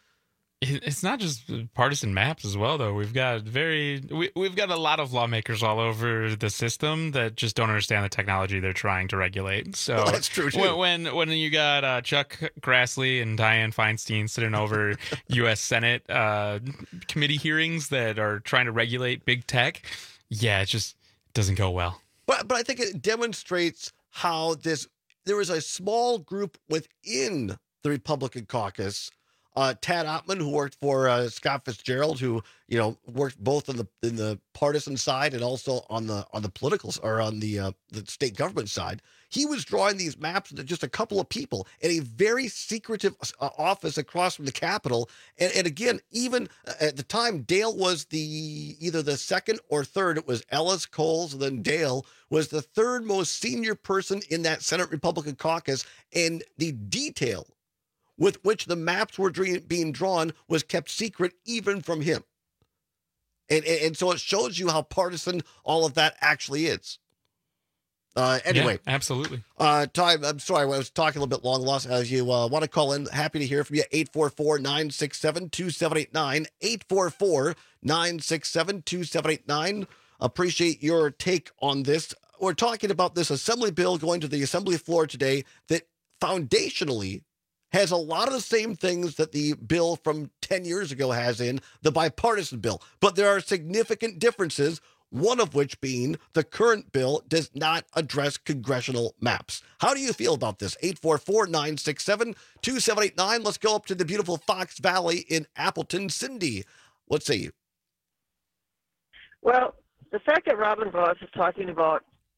It's not just partisan maps as well, though. We've got very we, we've got a lot of lawmakers all over the system that just don't understand the technology they're trying to regulate. So well, that's true too. When when, when you got uh, Chuck Grassley and Dianne Feinstein sitting over U S Senate uh, committee hearings that are trying to regulate big tech, yeah, it just doesn't go well. But but I think it demonstrates how this there was a small group within the Republican caucus. Uh, Tad Ottman, who worked for uh, Scott Fitzgerald, who you know worked both in the in the partisan side and also on the on the political or on the uh, the state government side, he was drawing these maps with just a couple of people in a very secretive uh, office across from the Capitol. And, and again, even at the time, Dale was the either the second or third. It was Ellis, Coles, and then Dale was the third most senior person in that Senate Republican caucus, and the detail with which the maps were dream, being drawn was kept secret even from him. And, and, and so it shows you how partisan all of that actually is. Uh, anyway. Yeah, absolutely. Uh, Ty, I'm sorry, I was talking a little bit long lost. As you uh, want to call in, happy to hear from you. eight four four, nine six seven, two seven eight nine. eight four four, nine six seven, two seven eight nine. Appreciate your take on this. We're talking about this assembly bill going to the assembly floor today that foundationally has a lot of the same things that the bill from ten years ago has in the bipartisan bill. But there are significant differences, one of which being the current bill does not address congressional maps. How do you feel about this? eight four four, nine six seven, two seven eight nine. Let's go up to the beautiful Fox Valley in Appleton. Cindy, what say you? Well, the fact that Robin Vos is talking about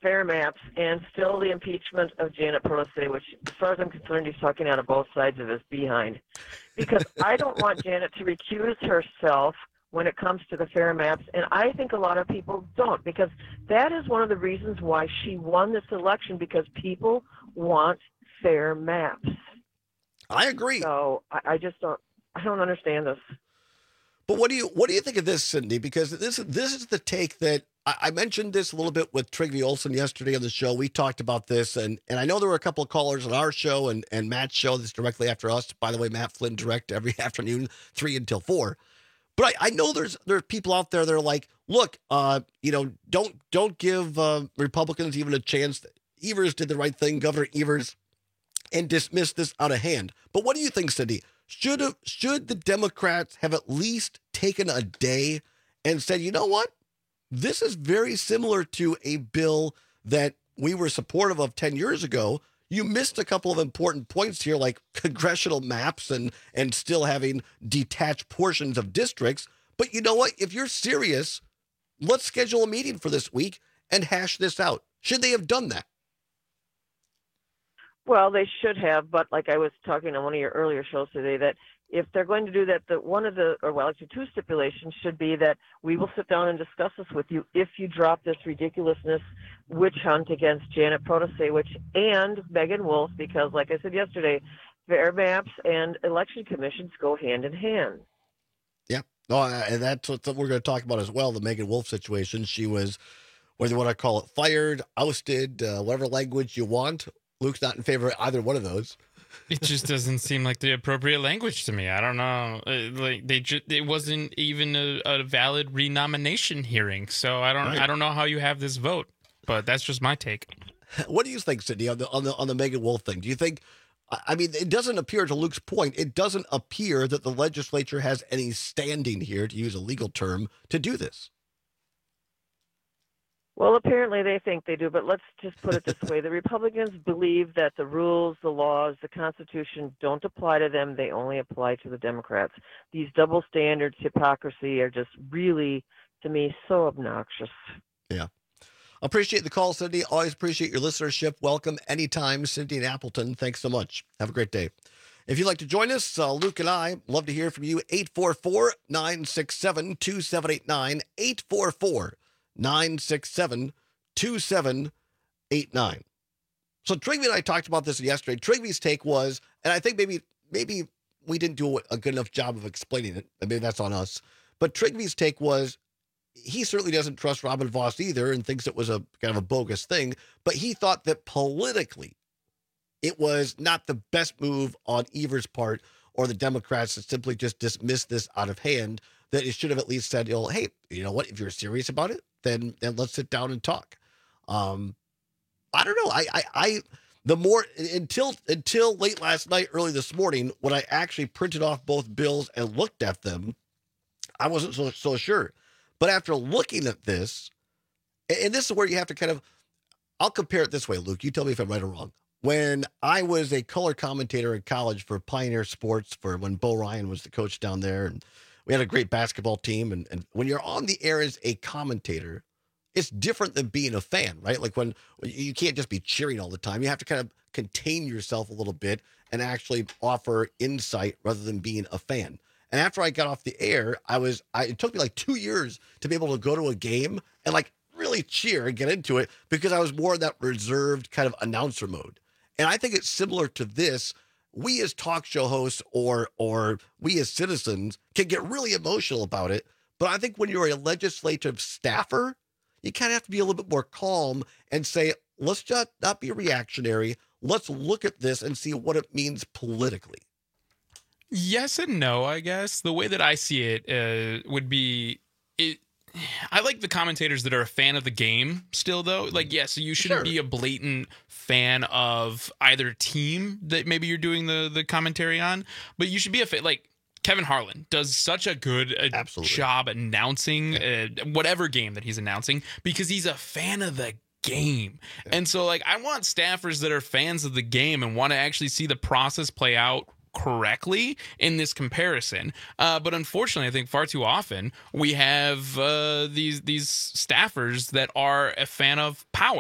fair maps, and still the impeachment of Janet Protasevich, which, as far as I'm concerned, he's talking out of both sides of his behind. Because I don't want Janet to recuse herself when it comes to the fair maps, and I think a lot of people don't, because that is one of the reasons why she won this election, because people want fair maps. I agree. So I, I just don't, I don't understand this. But what do you what do you think of this, Cindy? Because this this is the take that I, I mentioned this a little bit with Trygve Olsen yesterday on the show. We talked about this, and and I know there were a couple of callers on our show and and Matt's show that's directly after us. By the way, Matt Flynn direct every afternoon, three until four. But I, I know there's there's people out there that are like, look, uh, you know, don't don't give uh, Republicans even a chance. Evers did the right thing, Governor Evers, and dismissed this out of hand. But what do you think, Cindy? Should have, should the Democrats have at least taken a day and said, you know what? This is very similar to a bill that we were supportive of ten years ago. You missed a couple of important points here, like congressional maps and, and still having detached portions of districts. But you know what? If you're serious, let's schedule a meeting for this week and hash this out. Should they have done that? Well, they should have, but like I was talking on one of your earlier shows today, that if they're going to do that, that one of the, or well, actually two stipulations should be that we will sit down and discuss this with you if you drop this ridiculousness witch hunt against Janet Protasevich and Megan Wolf, because like I said yesterday, fair maps and election commissions go hand in hand. Yeah, no, and that's what we're going to talk about as well, the Megan Wolf situation. She was, whether you want to call it fired, ousted, uh, whatever language you want. Luke's not in favor of either one of those. It just doesn't seem like the appropriate language to me. I don't know. Uh, like they just, it wasn't even a, a valid renomination hearing. So I don't, right. I don't know how you have this vote. But that's just my take. What do you think, Cindy, on the on the on the Megan Wolf thing? Do you think? I mean, it doesn't appear, to Luke's point, it doesn't appear that the legislature has any standing here, to use a legal term, to do this. Well, apparently they think they do, but let's just put it this way. The Republicans believe that the rules, the laws, the Constitution don't apply to them. They only apply to the Democrats. These double standards, hypocrisy are just really, to me, so obnoxious. Yeah. Appreciate the call, Cindy. Always appreciate your listenership. Welcome anytime, Cindy and Appleton. Thanks so much. Have a great day. If you'd like to join us, uh, Luke and I love to hear from you. eight four four, nine six seven, two seven eight nine. eight four four, nine six seven, two seven eight nine. So Trygve and I talked about this yesterday. Trygve's take was, and I think maybe maybe we didn't do a good enough job of explaining it. Maybe that's on us. But Trygve's take was, he certainly doesn't trust Robin Vos either and thinks it was a kind of a bogus thing. But he thought that politically it was not the best move on Evers' part or the Democrats to simply just dismiss this out of hand, that it should have at least said, you know, hey, you know what, if you're serious about it, then then let's sit down and talk. Um, I don't know. I, I, I, the more until until late last night, early this morning, when I actually printed off both bills and looked at them, I wasn't so so sure. But after looking at this, and this is where you have to kind of, I'll compare it this way, Luke. You tell me if I'm right or wrong. When I was a color commentator in college for Pioneer Sports, for when Bo Ryan was the coach down there, and we had a great basketball team. And, and when you're on the air as a commentator, it's different than being a fan, right? Like when, when you can't just be cheering all the time. You have to kind of contain yourself a little bit and actually offer insight rather than being a fan. And after I got off the air, I was, I, it took me like two years to be able to go to a game and like really cheer and get into it, because I was more in that reserved kind of announcer mode. And I think it's similar to this. We as talk show hosts or, or we as citizens can get really emotional about it. But I think when you're a legislative staffer, you kind of have to be a little bit more calm and say, let's just not be reactionary. Let's look at this and see what it means politically. Yes and no, I guess. The way that I see it uh, would be, it, I like the commentators that are a fan of the game still, though. Like, yes, you shouldn't sure. be a blatant fan of either team that maybe you're doing the, the commentary on, but you should be a fan. Like, Kevin Harlan does such a good uh, job announcing uh, whatever game that he's announcing, because he's a fan of the game. Yeah. And so, like, I want staffers that are fans of the game and want to actually see the process play out correctly in this comparison, uh, but unfortunately, I think far too often we have uh, these these staffers that are a fan of power,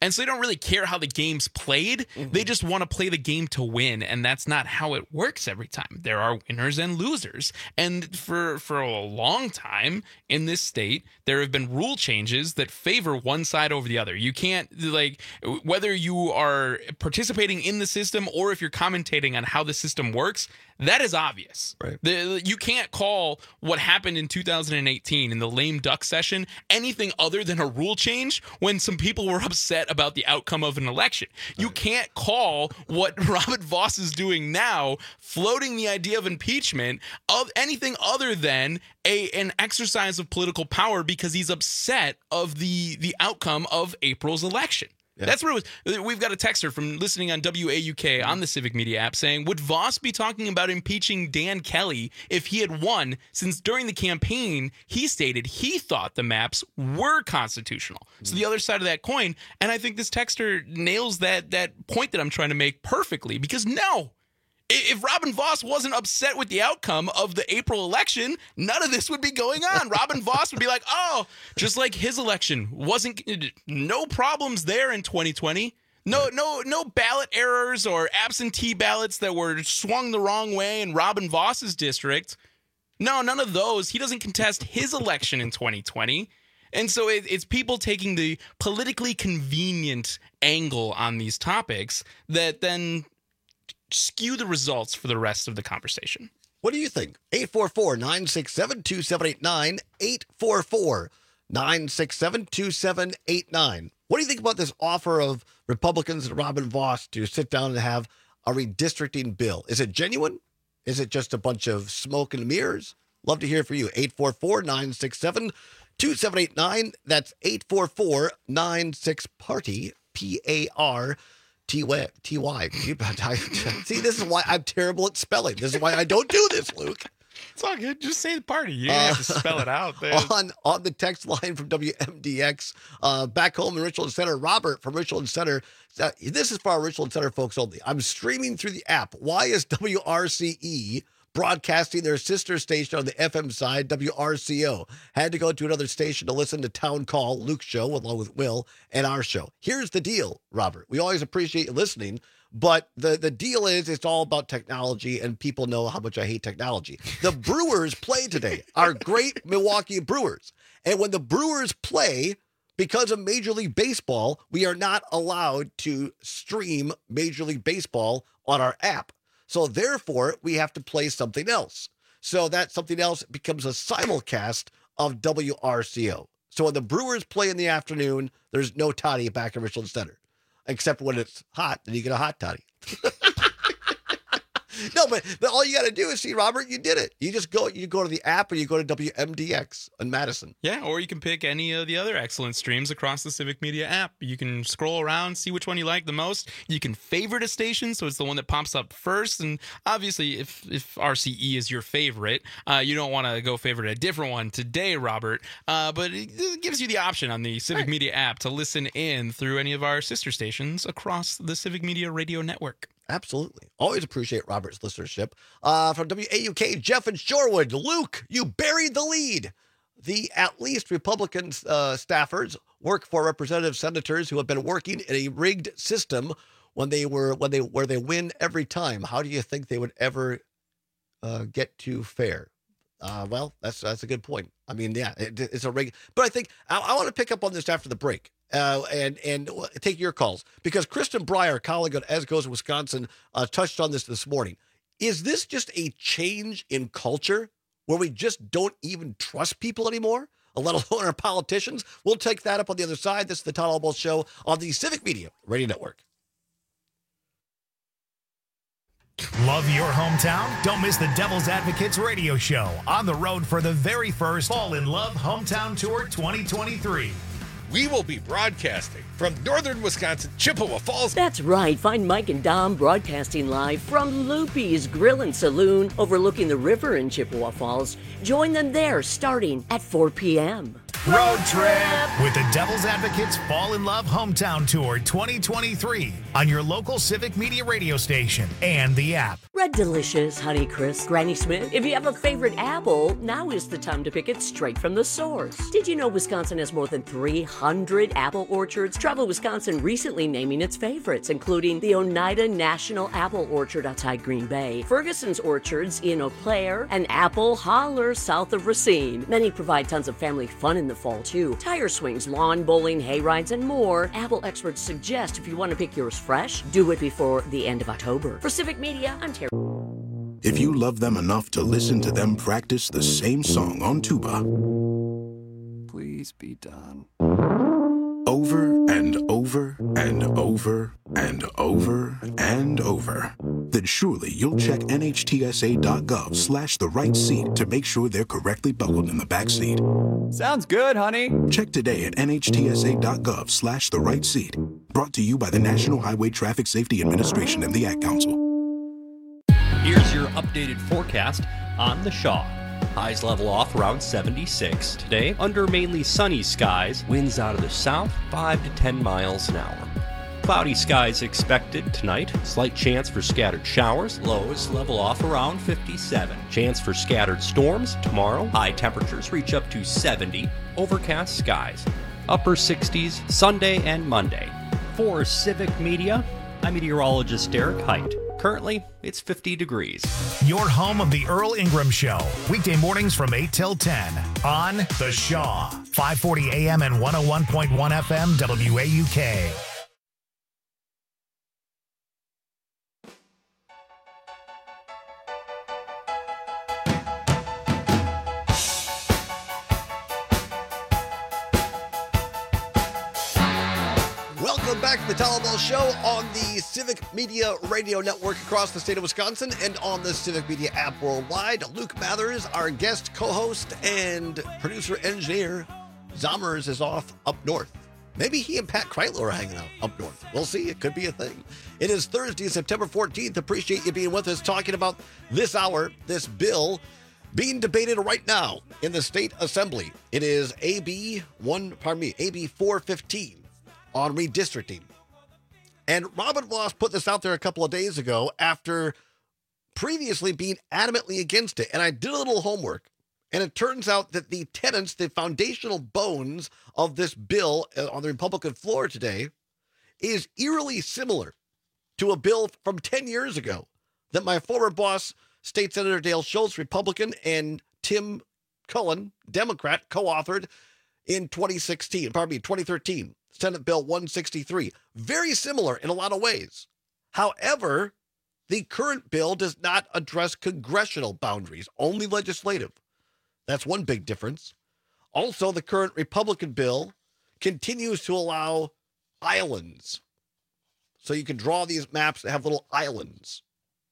And so they don't really care how the game's played. Mm-hmm. They just want to play the game to win. And that's not how it works every time. There are winners and losers. And for, for a long time in this state, there have been rule changes that favor one side over the other. You can't, like, whether you are participating in the system or if you're commentating on how the system works, that is obvious. Right. The, you can't call what happened in two thousand eighteen in the lame duck session anything other than a rule change when some people were upset about the outcome of an election. You can't call what Robert Vos is doing now, floating the idea of impeachment, of anything other than a an exercise of political power because he's upset of the the outcome of April's election. Yeah. That's what it was. We've got a texter from listening on W A U K on the Civic Media app saying, would Vos be talking about impeaching Dan Kelly if he had won, since during the campaign, he stated he thought the maps were constitutional? Mm. So the other side of that coin, and I think this texter nails that that point that I'm trying to make perfectly, because no, if Robin Vos wasn't upset with the outcome of the April election, none of this would be going on. Robin Vos would be like, oh, just like his election wasn't, no problems there in twenty twenty. No, no, no ballot errors or absentee ballots that were swung the wrong way in Robin Vos's district. No, none of those. He doesn't contest his election in twenty twenty. And so it, it's people taking the politically convenient angle on these topics that then skew the results for the rest of the conversation. What do you think? eight four four, nine six seven, two seven eight nine, eight four four, nine six seven, two seven eight nine. What do you think about this offer of Republicans and Robin Vos to sit down and have a redistricting bill? Is it genuine? Is it just a bunch of smoke and mirrors? Love to hear from you. eight four four, nine six seven, two seven eight nine. That's eight four four, nine six party, P A R T Y. T Y. See, this is why I'm terrible at spelling. This is why I don't do this, Luke. It's all good. Just say the party. You don't uh, have to spell it out. There. On, on the text line from W M D X, uh, back home in Richland Center, Robert from Richland Center. Uh, this is for our Richland Center folks only. I'm streaming through the app. Why is W R C E broadcasting their sister station on the F M side, W R C O? Had to go to another station to listen to Town Call, Luke's show, along with Will, and our show. Here's the deal, Robert. We always appreciate you listening, but the, the deal is it's all about technology, and people know how much I hate technology. The Brewers play today, our great Milwaukee Brewers. And when the Brewers play, because of Major League Baseball, we are not allowed to stream Major League Baseball on our app. So therefore, we have to play something else. So that something else becomes a simulcast of W R C O. So when the Brewers play in the afternoon, there's no toddy back in Richland Center. Except when it's hot, then you get a hot toddy. No, but, but all you got to do is see, Robert, you did it. You just go, you go to the app or you go to W M D X in Madison. Yeah, or you can pick any of the other excellent streams across the Civic Media app. You can scroll around, see which one you like the most. You can favorite a station, so it's the one that pops up first. And obviously, if, if R C E is your favorite, uh, you don't want to go favorite a different one today, Robert. Uh, but it, it gives you the option on the Civic right. Media app to listen in through any of our sister stations across the Civic Media Radio Network. Absolutely. Always appreciate Robert's listenership. Uh, from W A U K, Jeff and Shorewood. Luke, you buried the lead. The at least Republican uh, staffers work for representative senators who have been working in a rigged system when they were when they where they win every time. How do you think they would ever uh, get to fair? Uh, well, that's that's a good point. I mean, yeah, it, it's a rig. But I think I, I want to pick up on this after the break. Uh, and and take your calls, because Kristen Breyer, colleague on As Goes Wisconsin, uh, touched on this this morning. Is this just a change in culture where we just don't even trust people anymore, let alone our politicians? We'll take that up on the other side. This is the Todd Albaugh Show on the Civic Media Radio Network. Love your hometown? Don't miss the Devil's Advocates radio show on the road for the very first Fall in Love Hometown Tour twenty twenty-three. We will be broadcasting from northern Wisconsin, Chippewa Falls. That's right. Find Mike and Dom broadcasting live from Loopy's Grill and Saloon overlooking the river in Chippewa Falls. Join them there starting at four p.m. Road trip with the Devil's Advocates Fall in Love Hometown Tour twenty twenty-three on your local Civic Media radio station and the app. Red Delicious, Honey Crisp, Granny Smith. If you have a favorite apple, now is the time to pick it straight from the source. Did you know Wisconsin has more than three hundred apple orchards? Travel Wisconsin recently naming its favorites, including the Oneida National Apple Orchard outside Green Bay, Ferguson's Orchards in Eau Claire, and Apple Holler south of Racine. Many provide tons of family fun in the fall, too. Tire swings, lawn bowling, hay rides, and more. Apple experts suggest if you want to pick yours fresh, do it before the end of October. For Civic Media, I'm Terry. If you love them enough to listen to them practice the same song on tuba, please be done. Over and over and over and over and over, then surely you'll check N H T S A dot gov slash the right seat to make sure they're correctly buckled in the back seat. Sounds good, honey. Check today at N H T S A dot gov slash the right seat. Brought to you by the National Highway Traffic Safety Administration and the Ad Council. Here's your updated forecast on the Shaw. Highs level off around seventy-six. Today, under mainly sunny skies, winds out of the south, five to ten miles an hour. Cloudy skies expected tonight. Slight chance for scattered showers. Lows level off around fifty-seven. Chance for scattered storms tomorrow. High temperatures reach up to seventy. Overcast skies. Upper sixties Sunday and Monday. For Civic Media, I'm meteorologist Derek Height. Currently, it's fifty degrees. Your home of the Earl Ingram Show. Weekday mornings from eight till ten on The Shaw. five forty A M and one oh one point one F M W A U K. Welcome back to the Tyler Ball Show on the Civic Media Radio Network across the state of Wisconsin and on the Civic Media app worldwide. Luke Mathers, our guest co-host and producer engineer. Zommers is off up north. Maybe he and Pat Kreitler are hanging out up north. We'll see. It could be a thing. It is Thursday, September fourteenth. Appreciate you being with us, talking about this hour, this bill being debated right now in the state assembly. It is A B one, pardon me, A B four fifteen. On redistricting. And Robin Voss put this out there a couple of days ago after previously being adamantly against it. And I did a little homework. And it turns out that the tenets, the foundational bones of this bill on the Republican floor today is eerily similar to a bill from ten years ago that my former boss, State Senator Dale Schultz, Republican, and Tim Cullen, Democrat, co-authored in twenty sixteen, pardon me, twenty thirteen. Senate Bill one sixty-three. Very similar in a lot of ways. However, the current bill does not address congressional boundaries, only legislative. That's one big difference. Also, the current Republican bill continues to allow islands. So you can draw these maps that have little islands,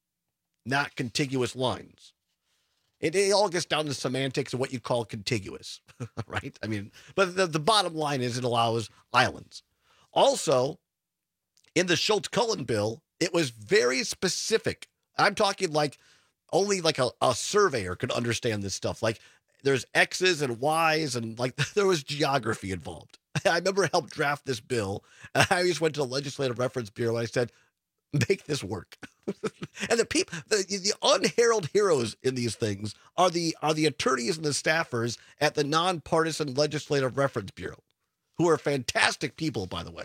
not contiguous lines. It, it all gets down to semantics of what you call contiguous, right? I mean, but the, the bottom line is it allows islands. Also, in the Schultz-Cullen bill, it was very specific. I'm talking like only like a, a surveyor could understand this stuff. Like there's X's and Y's and like there was geography involved. I remember I helped draft this bill. And I just went to the Legislative Reference Bureau and I said, make this work. And the people, the, the unheralded heroes in these things are the are the attorneys and the staffers at the Nonpartisan Legislative Reference Bureau, who are fantastic people, by the way.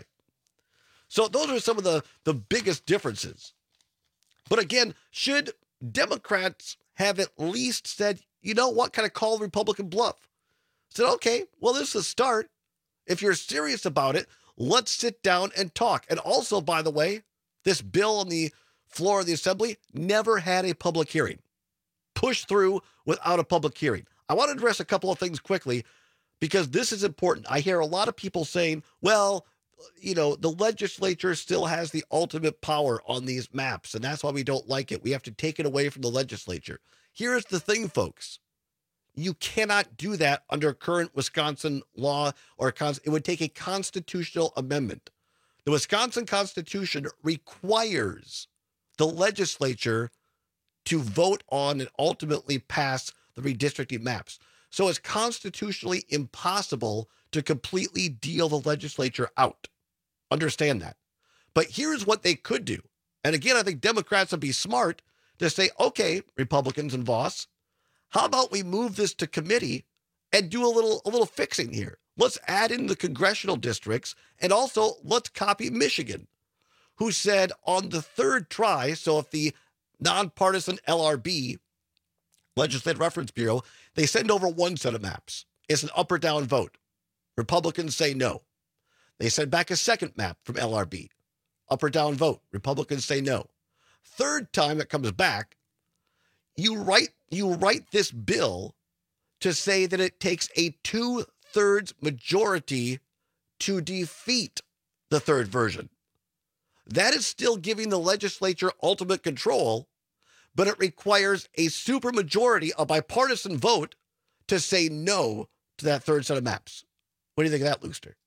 So those are some of the, the biggest differences. But again, should Democrats have at least said, you know what, kind of call Republican bluff? Said, okay, well, this is a start. If you're serious about it, let's sit down and talk. And also, by the way, this bill on the floor of the assembly never had a public hearing. Pushed through without a public hearing. I want to address a couple of things quickly because this is important. I hear a lot of people saying, well, you know, the legislature still has the ultimate power on these maps, and that's why we don't like it. We have to take it away from the legislature. Here's the thing, folks. You cannot do that under current Wisconsin law, or it would take a constitutional amendment. The Wisconsin Constitution requires the legislature to vote on and ultimately pass the redistricting maps. So it's constitutionally impossible to completely deal the legislature out. Understand that. But here's what they could do. And again, I think Democrats would be smart to say, okay, Republicans and Voss, how about we move this to committee and do a little a little fixing here? Let's add in the congressional districts, and also let's copy Michigan, who said on the third try, so if the nonpartisan L R B, Legislative Reference Bureau, they send over one set of maps. It's an up or down vote. Republicans say no. They send back a second map from L R B. Up or down vote. Republicans say no. Third time it comes back, you write you write this bill to say that it takes a two-thirds majority to defeat the third version. That is still giving the legislature ultimate control, but it requires a supermajority, a bipartisan vote, to say no to that third set of maps. What do you think of that, Looster?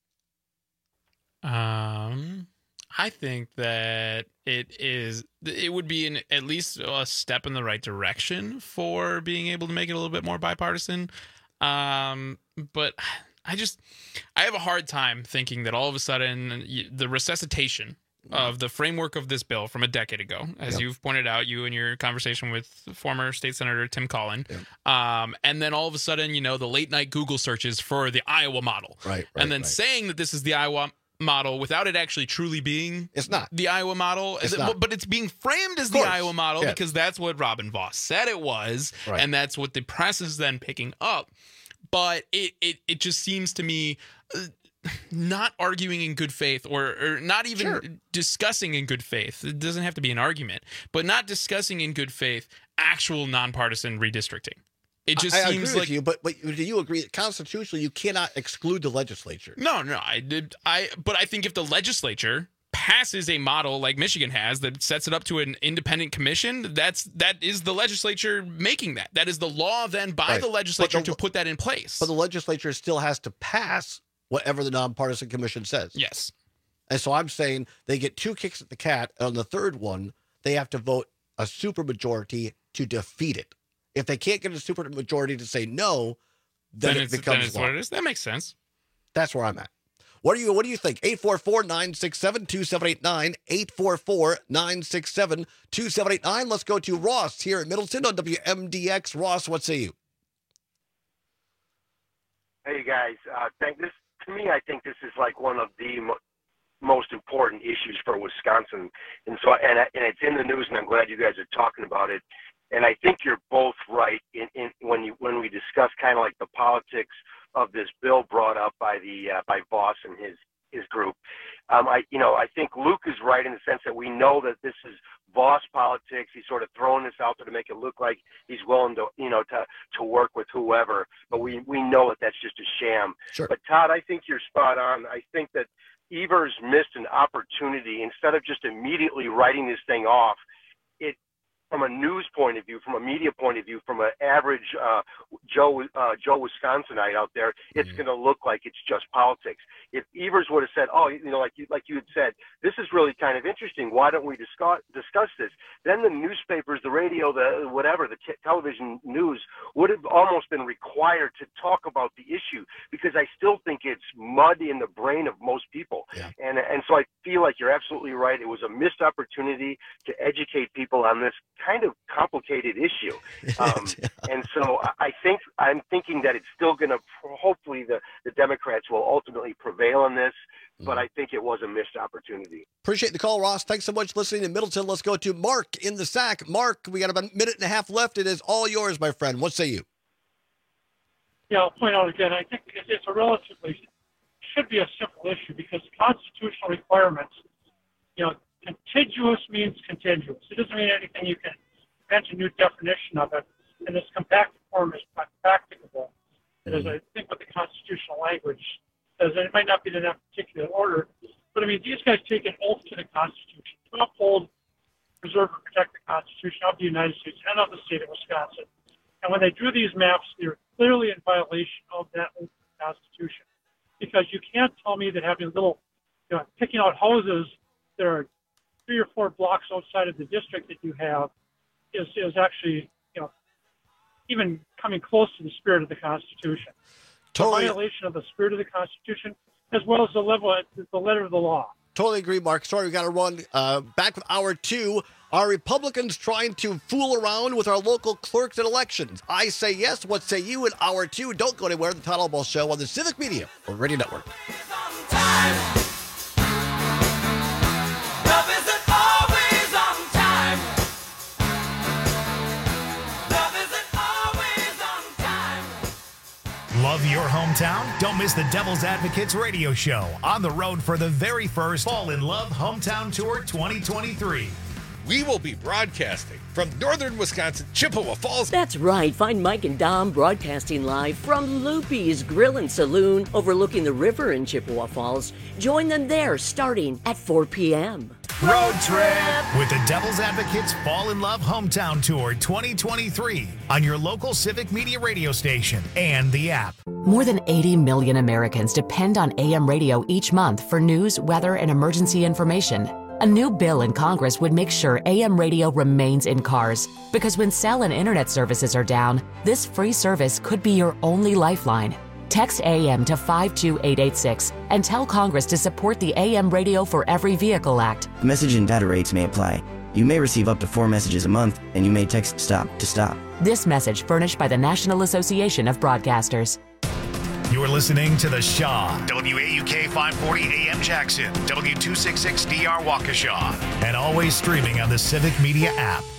Um, I think that it is. It would be an, at least a step in the right direction for being able to make it a little bit more bipartisan. Um, but I just I have a hard time thinking that all of a sudden the resuscitation of the framework of this bill from a decade ago, as yep. you've pointed out, you in your conversation with former State Senator Tim Collin, yep. um, and then all of a sudden, you know, the late night Google searches for the Iowa model, right, right and then right. saying that this is the Iowa model without it actually truly being it's not the Iowa model, it's not. But it's being framed as the Iowa model yeah. because that's what Robin Voss said it was, right. and that's what the press is then picking up. But it it it just seems to me. Uh, not arguing in good faith or, or not even sure. discussing in good faith. It doesn't have to be an argument, but not discussing in good faith actual nonpartisan redistricting. It just I, I seems agree like with you, but, but do you agree that constitutionally you cannot exclude the legislature? No, no, I did. I, but I think if the legislature passes a model like Michigan has that sets it up to an independent commission, that's that is the legislature making that. That is the law then by right. the legislature the, to put that in place. But the legislature still has to pass whatever the nonpartisan commission says. Yes. And so I'm saying they get two kicks at the cat, and on the third one, they have to vote a supermajority to defeat it. If they can't get a supermajority to say no, then, then it it's, becomes then it's law. what it is. That makes sense. That's where I'm at. What do you What do you think? eight four four, nine six seven, two seven eight nine, eight four four, nine six seven, two seven eight nine. Let's go to Ross here in Middleton on W M D X. Ross, what say you? Hey, guys. Uh, thank this. To me, I think this is like one of the mo- most important issues for Wisconsin, and so and and it's in the news, and I'm glad you guys are talking about it. And I think you're both right in, in when you when we discuss kind of like the politics of this bill brought up by the uh, by Voss and his his group. Um, I you know I think Luke is right in the sense that we know that this is Voss politics. He's sort of throwing this out there to make it look like he's willing to you know to to work with whoever, but we we know that that's just a sham. Sure. But Todd, I think you're spot on. I think that Evers missed an opportunity. Instead of just immediately writing this thing off, it from a news point of view, from a media point of view, from an average uh, Joe uh, Joe Wisconsinite out there, it's mm-hmm. going to look like it's just politics. If Evers would have said, "Oh, you know, like you like you had said, this is really kind of interesting. Why don't we discuss discuss this?" Then the newspapers, the radio, the whatever, the t- television news would have almost been required to talk about the issue because I still think it's mud in the brain of most people. Yeah. And and so I feel like you're absolutely right. It was a missed opportunity to educate people on this kind of complicated issue. Um, and so I think I'm thinking that it's still going to, hopefully the, the Democrats will ultimately prevail on this, but I think it was a missed opportunity. Appreciate the call, Ross. Thanks so much for listening to Middleton. Let's go to Mark in the sack. Mark, we got about a minute and a half left. It is all yours, my friend. What say you? Yeah, I'll point out again, I think it's a relatively, should be a simple issue because constitutional requirements, you know, contiguous means contiguous. It doesn't mean anything. You can invent a new definition of it, and this compacted form is not practicable. It is, I think, what the constitutional language says, and it might not be in that particular order, but I mean, these guys take an oath to the Constitution to uphold, preserve, and protect the Constitution of the United States and of the state of Wisconsin. And when they drew these maps, they're clearly in violation of that oath to the Constitution, because you can't tell me that having little, you know, picking out houses that are three or four blocks outside of the district that you have is, is actually, you know, even coming close to the spirit of the Constitution. Totally. A violation of the spirit of the Constitution, as well as the level, the letter of the law. Totally agree, Mark. Sorry, we got to run. Uh, back with hour two Are Republicans trying to fool around with our local clerks and elections? I say yes. What say you in hour two? Don't go anywhere. The Todd Ball Show on the Civic Media Radio Network. Love your hometown? Don't miss the Devil's Advocates radio show on the road for the very first Fall in Love Hometown Tour twenty twenty-three. We will be broadcasting from northern Wisconsin, Chippewa Falls. That's right. Find Mike and Dom broadcasting live from Loopy's Grill and Saloon overlooking the river in Chippewa Falls. Join them there starting at four p.m. Road trip with the Devil's Advocates Fall in Love Hometown Tour twenty twenty-three on your local Civic Media radio station and the app. More than eighty million Americans depend on A M radio each month for news, weather, and emergency information. A new bill in Congress would make sure A M radio remains in cars, because when cell and internet services are down, this free service could be your only lifeline. Text A M to five two eight eight six and tell Congress to support the A M Radio for Every Vehicle Act. Message and data rates may apply. You may receive up to four messages a month, and you may text STOP to stop. This message furnished by the National Association of Broadcasters. You're listening to The Shaw, W A U K five forty A M Jackson, W two sixty-six D R Waukesha, and always streaming on the Civic Media app.